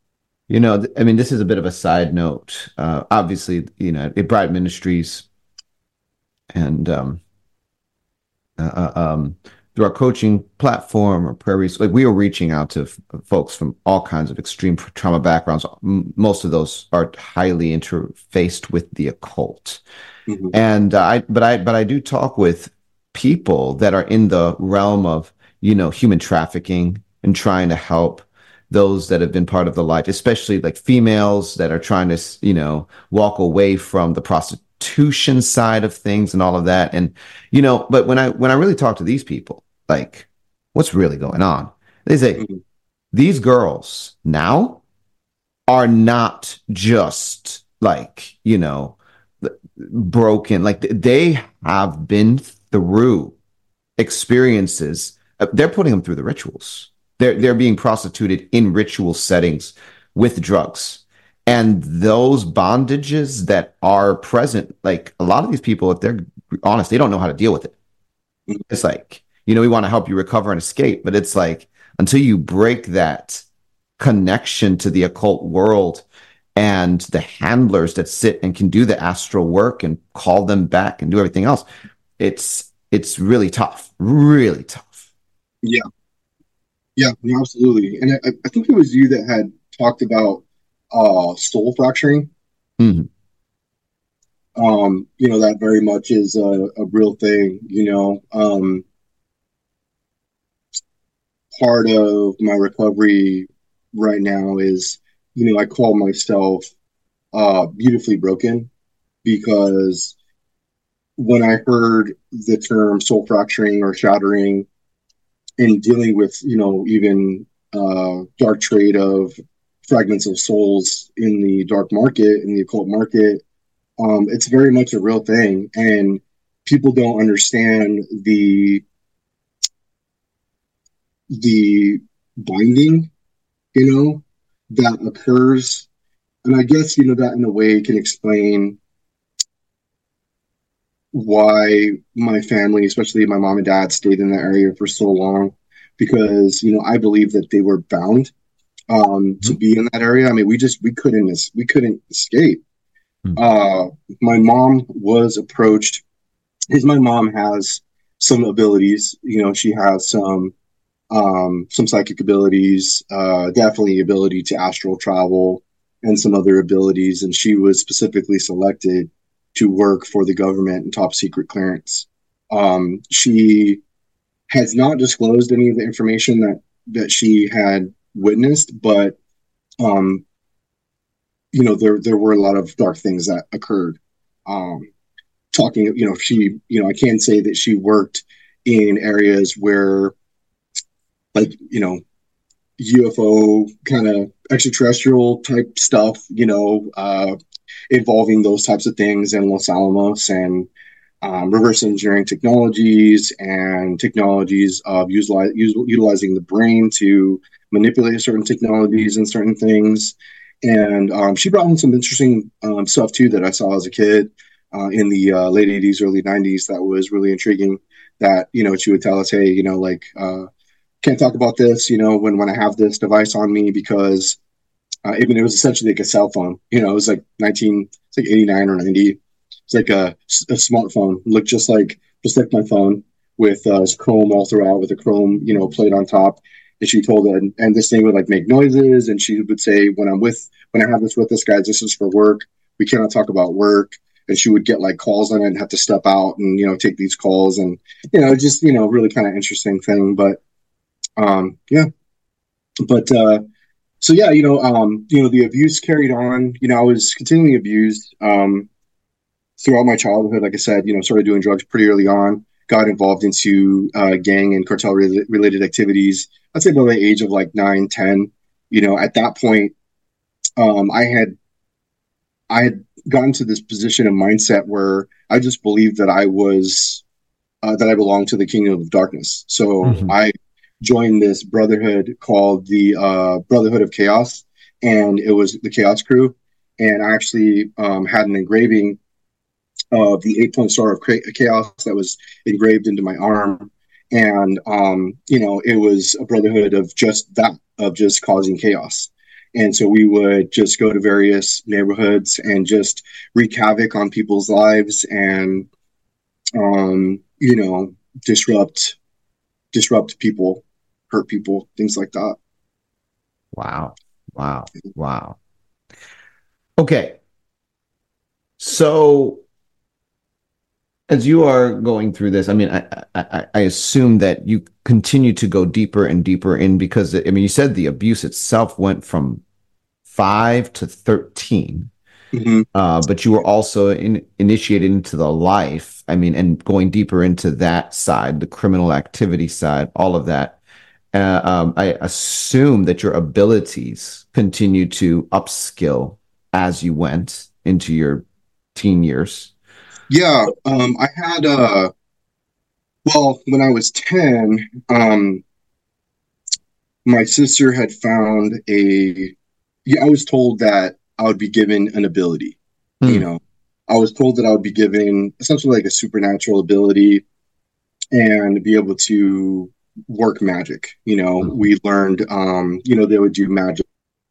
You know, th- I mean, this is a bit of a side note. Uh, obviously, you know, at Bright Ministries and um, uh, uh, um, through our coaching platform or prairies, like we are reaching out to f- folks from all kinds of extreme trauma backgrounds. M- most of those are highly interfaced with the occult. Hmm. And uh, I, but I, but I do talk with people that are in the realm of, you know, human trafficking and trying to help those that have been part of the life, especially like females that are trying to, you know, walk away from the prostitution side of things and all of that. And, you know, but when I, when I really talk to these people, like, what's really going on? They say Hmm. these girls now are not just like, you know, broken. Like they have been through experiences. Uh, They're putting them through the rituals. They're they're being prostituted in ritual settings with drugs. And those bondages that are present, like a lot of these people, if they're honest, they don't know how to deal with it. It's like, you know, we want to help you recover and escape, but it's like until you break that connection to the occult world and the handlers that sit and can do the astral work and call them back and do everything else, it's it's really tough, really tough. Yeah, yeah, no, absolutely. And I, I think it was you that had talked about uh, soul fracturing. Mhm. Um, you know, that very much is a, a real thing. You know, um, part of my recovery right now is, you know, I call myself uh, beautifully broken because when I heard the term soul fracturing or shattering in dealing with, you know, even uh, dark trade of fragments of souls in the dark market, in the occult market, um, it's very much a real thing. And people don't understand the the binding, you know, that occurs. And I guess, you know, that in a way can explain why my family, especially my mom and dad, stayed in that area for so long because, you know, I believe that they were bound um, to Mhm. be in that area. I mean, we just we couldn't we couldn't escape. Mhm. Uh, my mom was approached because my mom has some abilities. You know, she has some um, some psychic abilities, uh, definitely ability to astral travel, and some other abilities. And she was specifically selected to work for the government in top secret clearance. Um, she has not disclosed any of the information that that she had witnessed, but um, you know, there there were a lot of dark things that occurred. Um, talking, you know, she, you know, I can say that she worked in areas where, like, you know, U F O kind of extraterrestrial type stuff, you know, uh, involving those types of things in Los Alamos and um, reverse engineering technologies and technologies of utilize, utilizing the brain to manipulate certain technologies and certain things. And um, she brought in some interesting um, stuff too that I saw as a kid uh, in the uh, late eighties, early nineties that was really intriguing. That, you know, she would tell us, hey, you know, like, uh, can't talk about this, you know, when, when I have this device on me because uh, even it was essentially like a cell phone. You know, it was like nineteen, it's like eighty-nine or ninety. It's like a, a smartphone. It looked just like just like my phone with uh, chrome all throughout with a chrome, you know, plate on top. And she told it, and, and this thing would like make noises. And she would say, when I'm with, when I have this with this guy, this is for work. We cannot talk about work. And she would get like calls on it and have to step out and, you know, take these calls. And, you know, just, you know, really kind of interesting thing. But um, yeah, but uh, so yeah, you know, um, you know, the abuse carried on. You know, I was continually abused um, throughout my childhood. Like I said, you know, started doing drugs pretty early on. Got involved into uh, gang and cartel re- related activities. I'd say by the age of like nine, ten. You know, at that point, um, I had I had gotten to this position of mindset where I just believed that I was uh, that I belonged to the kingdom of darkness. So Mhm. I joined this brotherhood called the uh, Brotherhood of Chaos, and it was the Chaos Crew. And I actually um, had an engraving of the eight point star of chaos that was engraved into my arm. And, um, you know, it was a brotherhood of just that, of just causing chaos. And so we would just go to various neighborhoods and just wreak havoc on people's lives and, um, you know, disrupt, disrupt people, hurt people, things like that. Wow. Wow. Wow. Okay. So as you are going through this, I mean, I, I, I assume that you continue to go deeper and deeper in because, I mean, you said the abuse itself went from five to thirteen, Mm-hmm. uh, but you were also in, initiated into the life. I mean, and going deeper into that side, the criminal activity side, all of that. Uh, um, I assume that your abilities continue to upskill as you went into your teen years. Yeah, um, I had uh well, when I was ten, um, my sister had found a yeah, I was told that I would be given an ability. You Hmm. know, I was told that I would be given essentially like a supernatural ability and be able to work magic. You know, Hmm. we learned um, you know, they would do magic.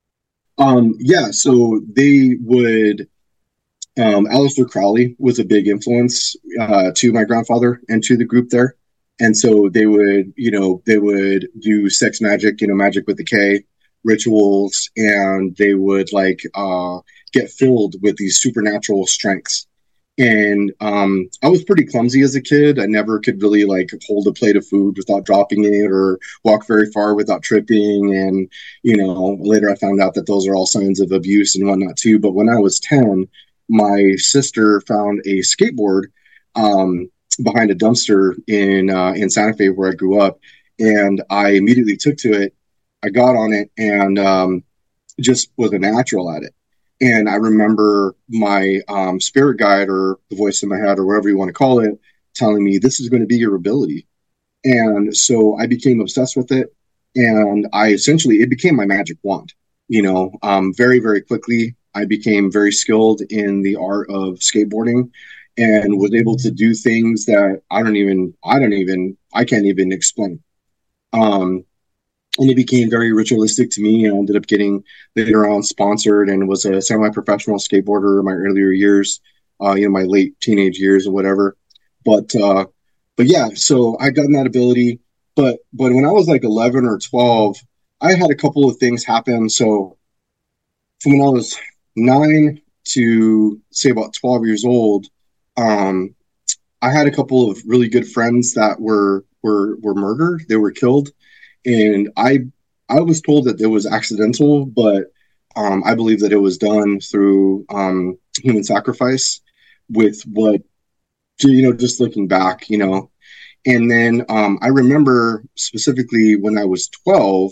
Um, yeah, so they would Um, Aleister Crowley was a big influence uh, to my grandfather and to the group there. And so they would, you know, they would do sex magic, you know, magic with the K rituals, and they would like uh, get filled with these supernatural strengths. And um, I was pretty clumsy as a kid. I never could really like hold a plate of food without dropping it or walk very far without tripping. And, you know, later I found out that those are all signs of abuse and whatnot too. But when I was ten, my sister found a skateboard um, behind a dumpster in uh, in Santa Fe where I grew up, and I immediately took to it. I got on it and um, just was a natural at it. And I remember my um, spirit guide or the voice in my head or whatever you want to call it telling me this is going to be your ability. And so I became obsessed with it. And I essentially, it became my magic wand. You know, um, very, very quickly, I became very skilled in the art of skateboarding and was able to do things that I don't even, I don't even, I can't even explain. Um, and it became very ritualistic to me. I ended up getting later on sponsored and was a semi-professional skateboarder in my earlier years, uh, you know, my late teenage years or whatever. But uh, but yeah, so I got that ability. But but when I was like eleven or twelve, I had a couple of things happen. So from when I was nine to say about twelve years old, um, I had a couple of really good friends that were were were murdered. They were killed, and I I was told that it was accidental, but um, I believe that it was done through um, human sacrifice. With what you know, just looking back, you know, and then um, I remember specifically when I was twelve,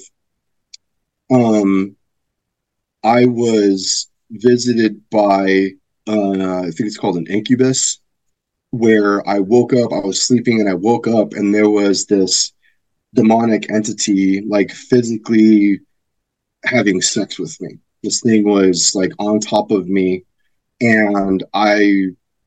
um, I was visited by uh, I think it's called an incubus, where I woke up. I was sleeping and I woke up, and there was this demonic entity like physically having sex with me. This thing was like on top of me, and I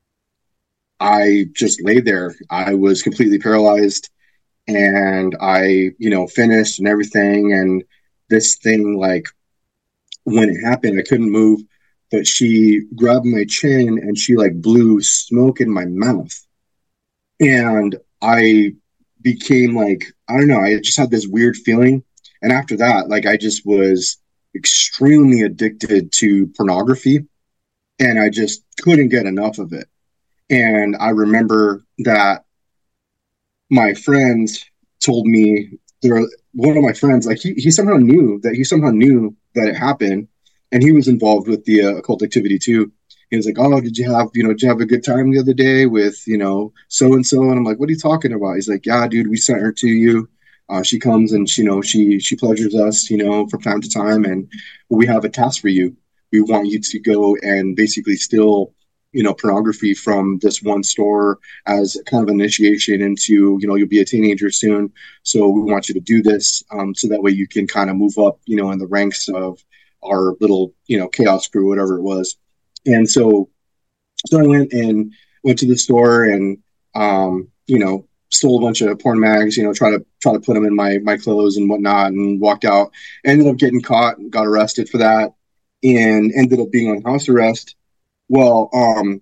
I just lay there. I was completely paralyzed, and I you know finished and everything. And this thing, like, when it happened, I couldn't move, but she grabbed my chin and she like blew smoke in my mouth, and I became like, I don't know, I just had this weird feeling. And after that, like, I just was extremely addicted to pornography, and I just couldn't get enough of it. And I remember that my friends told me, there one of my friends, like, he, he somehow knew that he somehow knew that it happened, and he was involved with the uh, occult activity too. He was like, "Oh, did you have you know did you have a good time the other day with you know so and so?" And I'm like, "What are you talking about?" He's like, "Yeah, dude, we sent her to you. Uh, she comes and she, you know she she pleasures us, you know, from time to time, and we have a task for you. We want you to go and basically steal you know pornography from this one store as kind of initiation into you know you'll be a teenager soon, so we want you to do this, um, so that way you can kind of move up you know in the ranks of our little you know chaos crew, whatever it was." And so so I went and went to the store and um, you know stole a bunch of porn mags, you know, try to try to put them in my my clothes and whatnot, and walked out. Ended up getting caught and got arrested for that, and ended up being on house arrest. Well, um,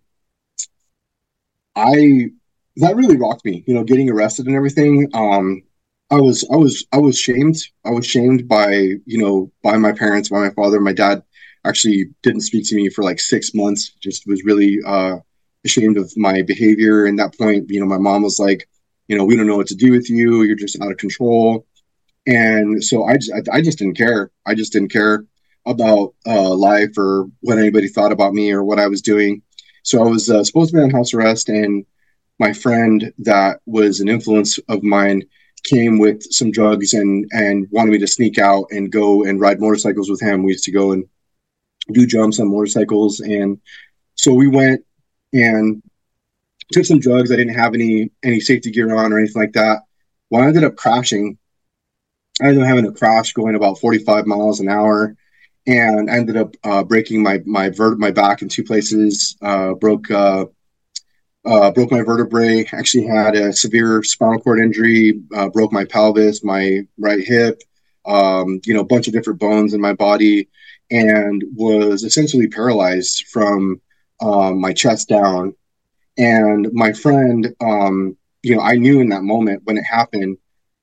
I that really rocked me, you know, getting arrested and everything. Um, I was I was I was shamed. I was shamed by you know by my parents, by my father. My dad actually didn't speak to me for like six months. Just was really uh, ashamed of my behavior. And that point, you know, my mom was like, you know, we don't know what to do with you. You're just out of control. And so I just I, I just didn't care. I just didn't care about uh, life or what anybody thought about me or what I was doing. So I was uh, supposed to be on house arrest, and my friend that was an influence of mine came with some drugs and and wanted me to sneak out and go and ride motorcycles with him. We used to go and do jumps on motorcycles, and so we went and took some drugs. I didn't have any any safety gear on or anything like that. Well, I ended up crashing. I ended up having a crash going about forty-five miles an hour, and I ended up uh, breaking my my vert- my back in two places. Uh, broke uh, uh, broke my vertebrae. Actually had a severe spinal cord injury. Uh, broke my pelvis, my right hip. Um, you know, a bunch of different bones in my body, and was essentially paralyzed from um, my chest down. And my friend, um, you know, I knew in that moment when it happened,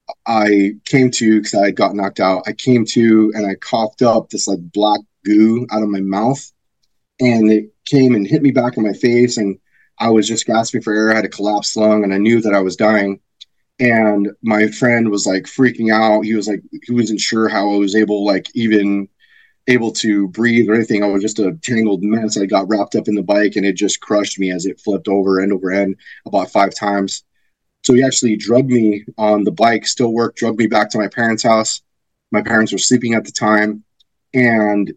I came to because I had got knocked out. I came to and I coughed up this like black goo out of my mouth, and it came and hit me back in my face, and I was just gasping for air. I had a collapsed lung, and I knew that I was dying. And my friend was like freaking out. He was like he wasn't sure how I was able like even able to breathe or anything. I was just a tangled mess. I got wrapped up in the bike, and it just crushed me as it flipped over end over end about five times. So he actually drugged me on the bike, still worked, drugged me back to my parents' house. My parents were sleeping at the time. And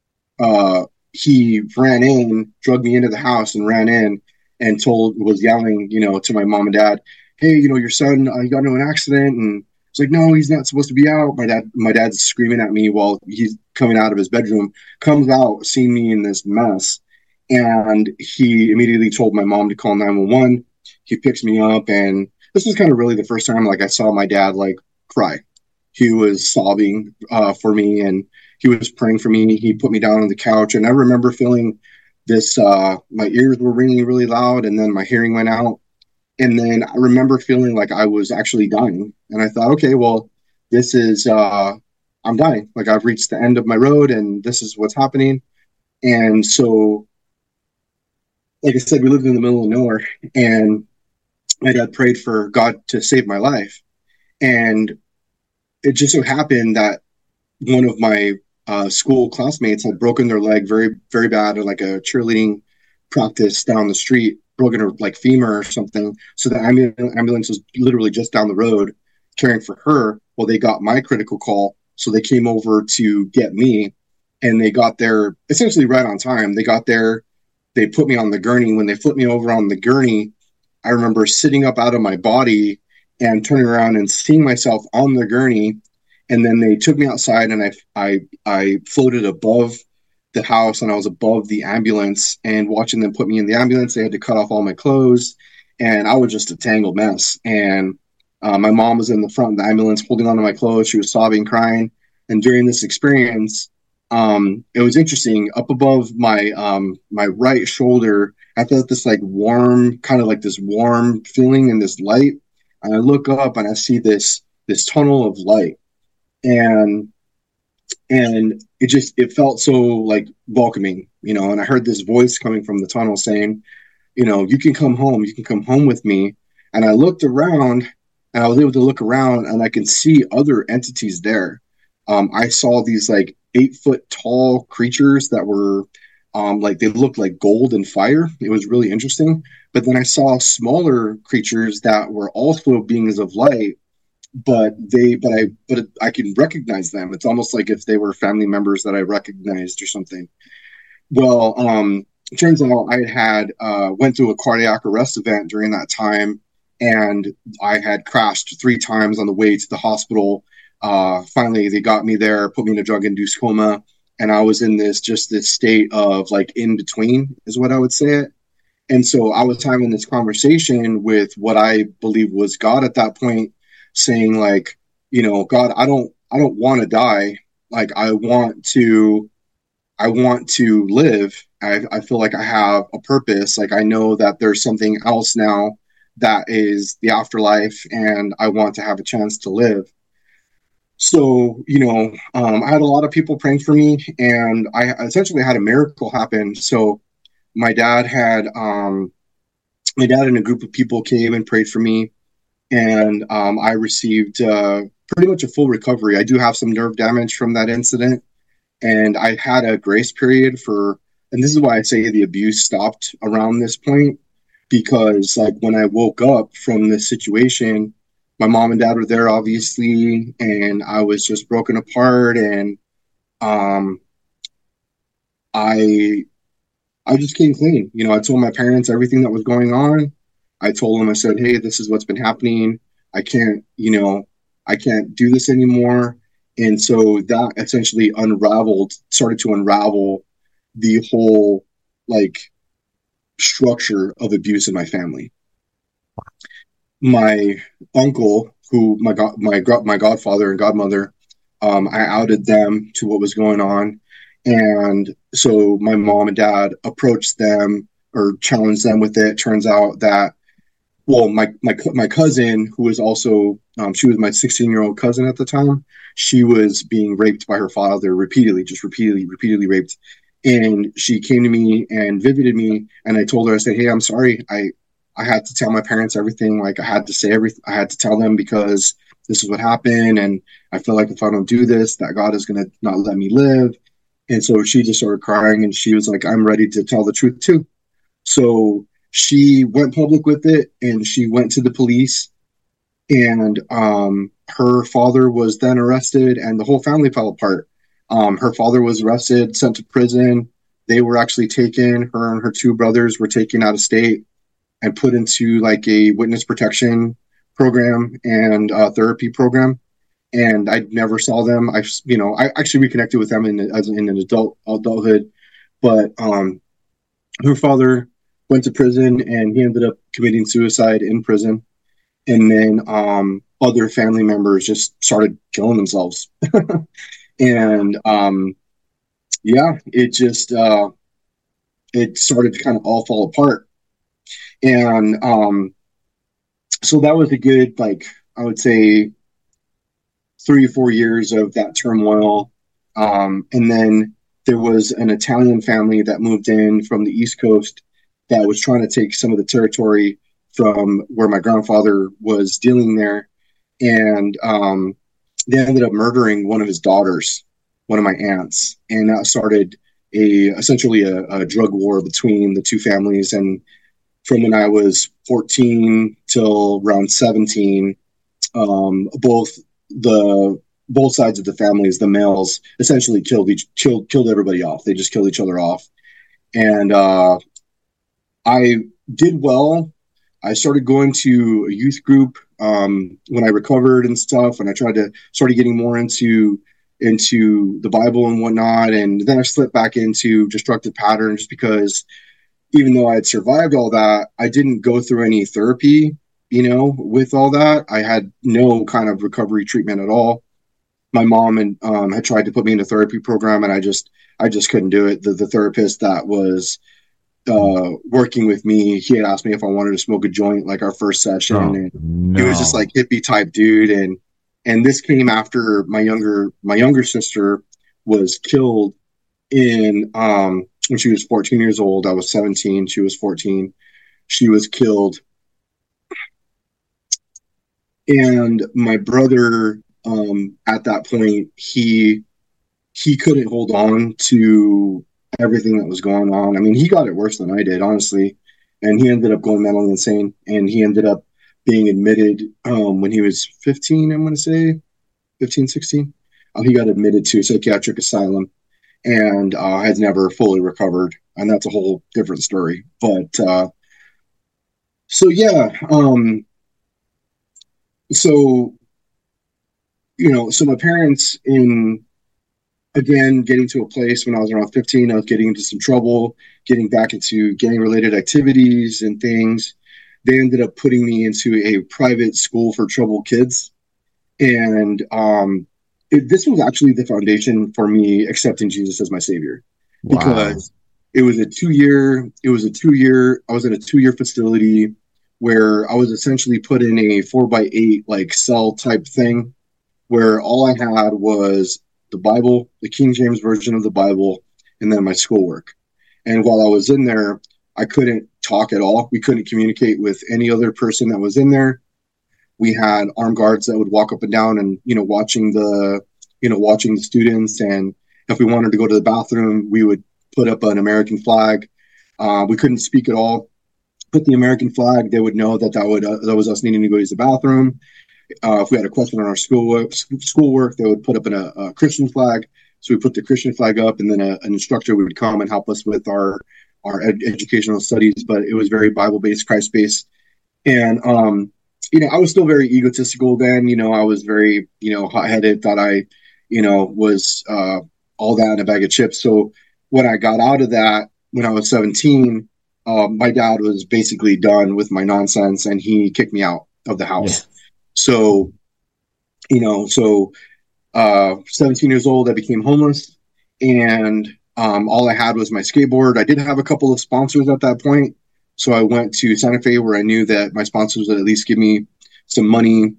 uh, he ran in, drugged me into the house and ran in and told, was yelling, you know, to my mom and dad, hey, you know, your son, uh, he got into an accident. And it's like, no, he's not supposed to be out. My dad, my dad's screaming at me while he's coming out of his bedroom, comes out, seeing me in this mess. And he immediately told my mom to call nine one one. He picks me up, and this was kind of really the first time like I saw my dad like cry. He was sobbing uh, for me, and he was praying for me. He put me down on the couch, and I remember feeling this. Uh, my ears were ringing really loud, and then my hearing went out. And then I remember feeling like I was actually dying, and I thought, okay, well, this is uh, I'm dying. Like I've reached the end of my road, and this is what's happening. And so, like I said, we lived in the middle of nowhere, and my dad prayed for God to save my life. And it just so happened that one of my uh, school classmates had broken their leg very, very bad in like a cheerleading practice down the street, broken her like femur or something. So the ambulance was literally just down the road caring for her. Well, they got my critical call. So they came over to get me, and they got there essentially right on time. They got there, they put me on the gurney. When they flipped me over on the gurney, I remember sitting up out of my body and turning around and seeing myself on the gurney. And then they took me outside, and I, I, I floated above the house, and I was above the ambulance, and watching them put me in the ambulance. They had to cut off all my clothes, and I was just a tangled mess. And uh, my mom was in the front of the ambulance holding onto my clothes. She was sobbing, crying. And during this experience, um, it was interesting. Up above my um, my right shoulder, I felt this like warm, kind of like this warm feeling and this light. And I look up and I see this this tunnel of light, and and it just it felt so like welcoming, you know. And I heard this voice coming from the tunnel saying, you know, you can come home, you can come home with me. And I looked around, and I was able to look around, and I can see other entities there. Um, I saw these like eight foot tall creatures that were um, like they looked like gold and fire. It was really interesting. But then I saw smaller creatures that were also beings of light, but they but I but I can recognize them. It's almost like if they were family members that I recognized or something. Well, um, it turns out I had uh, went through a cardiac arrest event during that time, and I had crashed three times on the way to the hospital. Uh, finally, they got me there, put me in a drug-induced coma, and I was in this just this state of like in between, is what I would say it. And so I was having this conversation with what I believe was God at that point, saying like, you know, God, I don't, I don't want to die. Like I want to, I want to live. I, I feel like I have a purpose. Like I know that there's something else now that is the afterlife, and I want to have a chance to live. So, you know, um, I had a lot of people praying for me, and I essentially had a miracle happen. So, my dad had, um, my dad and a group of people came and prayed for me, and um, I received uh, pretty much a full recovery. I do have some nerve damage from that incident, and I had a grace period for, and this is why I say the abuse stopped around this point, because like when I woke up from this situation, my mom and dad were there obviously, and I was just broken apart, and um, I I just came clean. You know, I told my parents everything that was going on. I told them, I said, hey, this is what's been happening. I can't, you know, I can't do this anymore. And so that essentially unraveled, started to unravel the whole like structure of abuse in my family. My uncle, who my god, my my godfather and godmother, um, I outed them to what was going on, and so my mom and dad approached them or challenged them with it. Turns out that, well, my my my cousin, who was also um, she was my sixteen year old cousin at the time, she was being raped by her father repeatedly, just repeatedly, repeatedly raped. And she came to me and visited me, and I told her, I said, "Hey, I'm sorry. I I had to tell my parents everything. Like I had to say everything. I had to tell them because this is what happened, and I feel like if I don't do this, that God is going to not let me live." And so she just started crying, and she was like, "I'm ready to tell the truth too." So she went public with it, and she went to the police, and um, her father was then arrested, and the whole family fell apart. Um, her father was arrested, sent to prison. They were actually taken. Her and her two brothers were taken out of state and put into like a witness protection program and a therapy program. And I never saw them. I, you know, I actually reconnected with them in as in an adult adulthood, but um, her father went to prison, and he ended up committing suicide in prison. And then um, other family members just started killing themselves. And um, yeah, it just uh, it started to kind of all fall apart. And um, so that was a good, like, I would say three or four years of that turmoil. Um, and then there was an Italian family that moved in from the East Coast that was trying to take some of the territory from where my grandfather was dealing there. And um, they ended up murdering one of his daughters, one of my aunts. And that started a essentially a, a drug war between the two families. And from when I was fourteen till around seventeen, um, both the both sides of the families, the males, essentially killed each killed killed everybody off. They just killed each other off. And uh, I did well. I started going to a youth group um, when I recovered and stuff, and I tried to started getting more into into the Bible and whatnot. And then I slipped back into destructive patterns just because even though I had survived all that, I didn't go through any therapy, you know, with all that. I had no kind of recovery treatment at all. My mom and um, had tried to put me in a therapy program, and I just I just couldn't do it. The, the therapist that was uh, working with me, he had asked me if I wanted to smoke a joint, like our first session, Oh, and no. he was just like hippie type dude, and and this came after my younger my younger sister was killed in um when she was fourteen years old. I was seventeen, she was fourteen. She was killed, and my brother um at that point, he he couldn't hold on to everything that was going on. I mean, he got it worse than I did, honestly. And he ended up going mentally insane. And he ended up being admitted um, when he was fifteen, I'm going to say, fifteen, sixteen. Uh, he got admitted to a psychiatric asylum and uh, has never fully recovered. And that's a whole different story. But uh, so, yeah. Um, so, you know, so my parents in again, getting to a place when I was around fifteen, I was getting into some trouble, getting back into gang related activities and things. They ended up putting me into a private school for troubled kids. And um, it, this was actually the foundation for me accepting Jesus as my savior, Wow. because it was a two year, it was a two year, I was in a two year facility where I was essentially put in a four by eight like cell type thing, where all I had was the Bible, the King James version of the Bible, and then my schoolwork. And while I was in there, I couldn't talk at all. We couldn't communicate with any other person that was in there. We had armed guards that would walk up and down and, you know, watching the, you know, watching the students. And if we wanted to go to the bathroom, we would put up an American flag. Uh, we couldn't speak at all. Put the American flag, they would know that that would uh, that was us needing to go use the bathroom. Uh, if we had a question on our schoolwork, schoolwork, they would put up an, a, a Christian flag. So we put the Christian flag up, and then a, an instructor would come and help us with our our ed- educational studies. But it was very Bible based, Christ based, and um, you know, I was still very egotistical then. You know, I was very, you know, hot headed. Thought I, you know, was uh, all that in a bag of chips. So when I got out of that, when I was seventeen, uh, my dad was basically done with my nonsense, and he kicked me out of the Yeah. house. So, you know, so uh, seventeen years old, I became homeless, and um, all I had was my skateboard. I did have a couple of sponsors at that point. So I went to Santa Fe, where I knew that my sponsors would at least give me some money,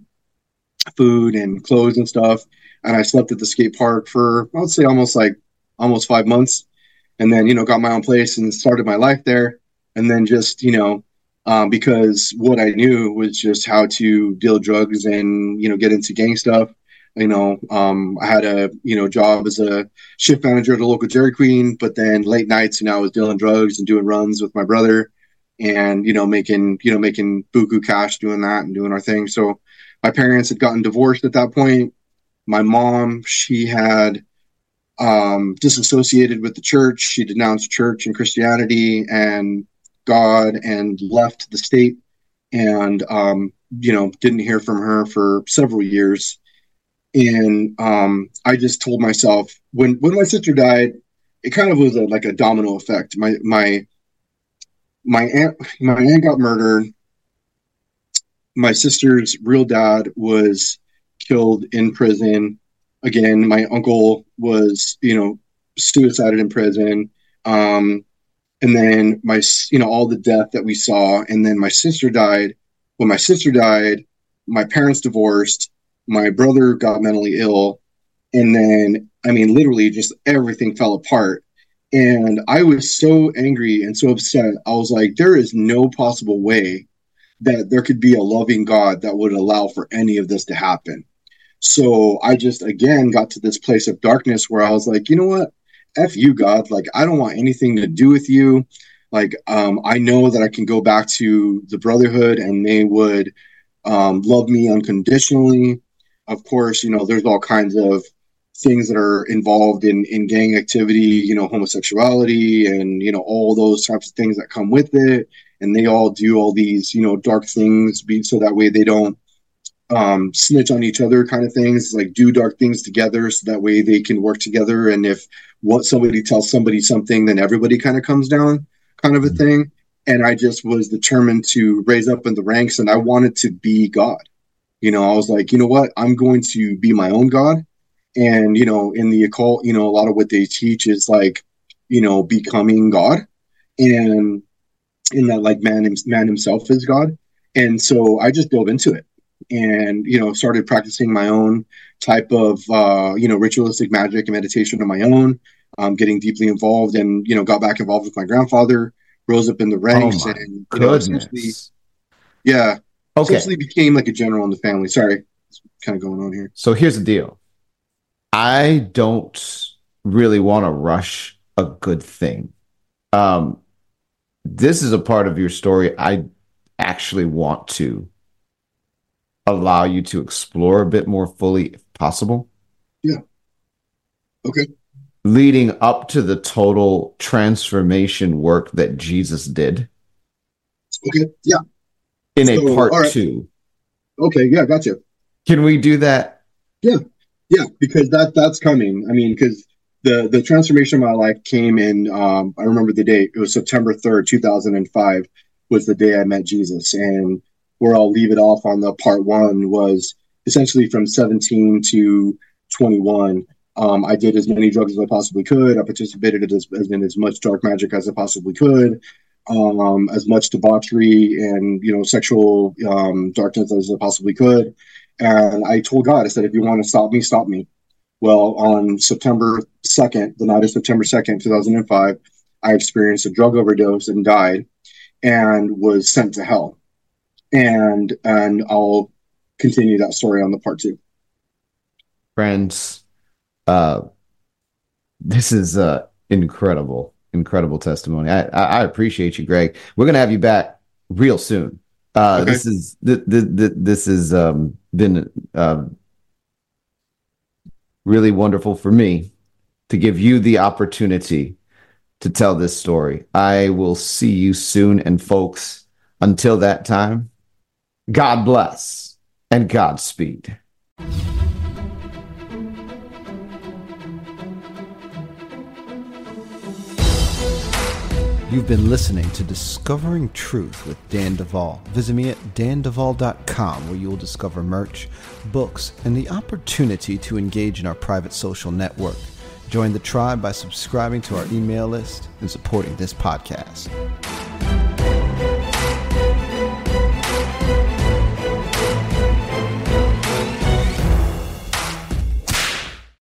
food, and clothes and stuff. And I slept at the skate park for, I would say, almost like almost five months. And then, you know, got my own place and started my life there. And then just, you know, um, because what I knew was just how to deal drugs and, you know, get into gang stuff. You know, um, I had a, you know, job as a shift manager at a local Dairy Queen, but then late nights, you know, I was dealing drugs and doing runs with my brother, and, you know, making, you know, making buku cash doing that and doing our thing. So my parents had gotten divorced at that point. My mom, she had um, disassociated with the church. She denounced church and Christianity and God and left the state, and, um, you know, didn't hear from her for several years. And um, I just told myself, when, when my sister died, it kind of was a, like a domino effect. My, my, my aunt, my aunt got murdered. My sister's real dad was killed in prison. Again, my uncle was, you know, suicided in prison. Um, and then my, you know, all the death that we saw. And then my sister died. When my sister died, my parents divorced. My brother got mentally ill. And then, I mean, literally just everything fell apart. And I was so angry and so upset. I was like, there is no possible way that there could be a loving God that would allow for any of this to happen. So I just, again, got to this place of darkness where I was like, you know what? F you, God. Like, I don't want anything to do with you. Like, um, I know that I can go back to the Brotherhood and they would um, love me unconditionally. Of course, you know, there's all kinds of things that are involved in, in gang activity, you know, homosexuality and, you know, all those types of things that come with it. And they all do all these, you know, dark things be, so that way they don't um, snitch on each other kind of things, like do dark things together so that way they can work together. And if what somebody tells somebody something, then everybody kind of comes down kind of a thing. And I just was determined to raise up in the ranks, and I wanted to be God. You know, I was like, you know what, I'm going to be my own God. And, you know, in the occult, you know, a lot of what they teach is like, you know, becoming God. And in that, like, man, man himself is God. And so I just dove into it and, you know, started practicing my own type of, uh, you know, ritualistic magic and meditation on my own, um, getting deeply involved, and, you know, got back involved with my grandfather, rose up in the Oh ranks, my and, you know, essentially, goodness. yeah, Okay. essentially became like a general in the family. Sorry, it's kind of going on here. So here's the deal. I don't really want to rush a good thing. Um, this is a part of your story I actually want to allow you to explore a bit more fully if possible, Yeah. Okay. leading up to the total transformation work that Jesus did Okay. Yeah. in a So, all part right. two. Okay. Yeah. Gotcha. Can we do that? Yeah. Yeah. Because that that's coming. I mean, because the the transformation of my life came in. Um, I remember the date. It was September third, two thousand five, was the day I met Jesus. And where I'll leave it off on the part one was essentially from seventeen to twenty-one. Um, I did as many drugs as I possibly could. I participated in as, in as much dark magic as I possibly could, um, as much debauchery and, you know, sexual um, darkness as I possibly could. And I told God, I said, if you want to stop me, stop me. Well, on September second, the night of September second, two thousand five, I experienced a drug overdose and died and was sent to hell. And and I'll continue that story on the part two. Friends, uh, this is uh incredible, incredible testimony. I, I, I appreciate you, Greg. We're gonna have you back real soon. Uh, Okay. This is th- th- th- this has um, been uh, really wonderful for me to give you the opportunity to tell this story. I will see you soon, and folks, until that time, God bless and Godspeed. You've been listening to Discovering Truth with Dan Duvall. Visit me at dan duvall dot com, where you will discover merch, books, and the opportunity to engage in our private social network. Join the tribe by subscribing to our email list and supporting this podcast.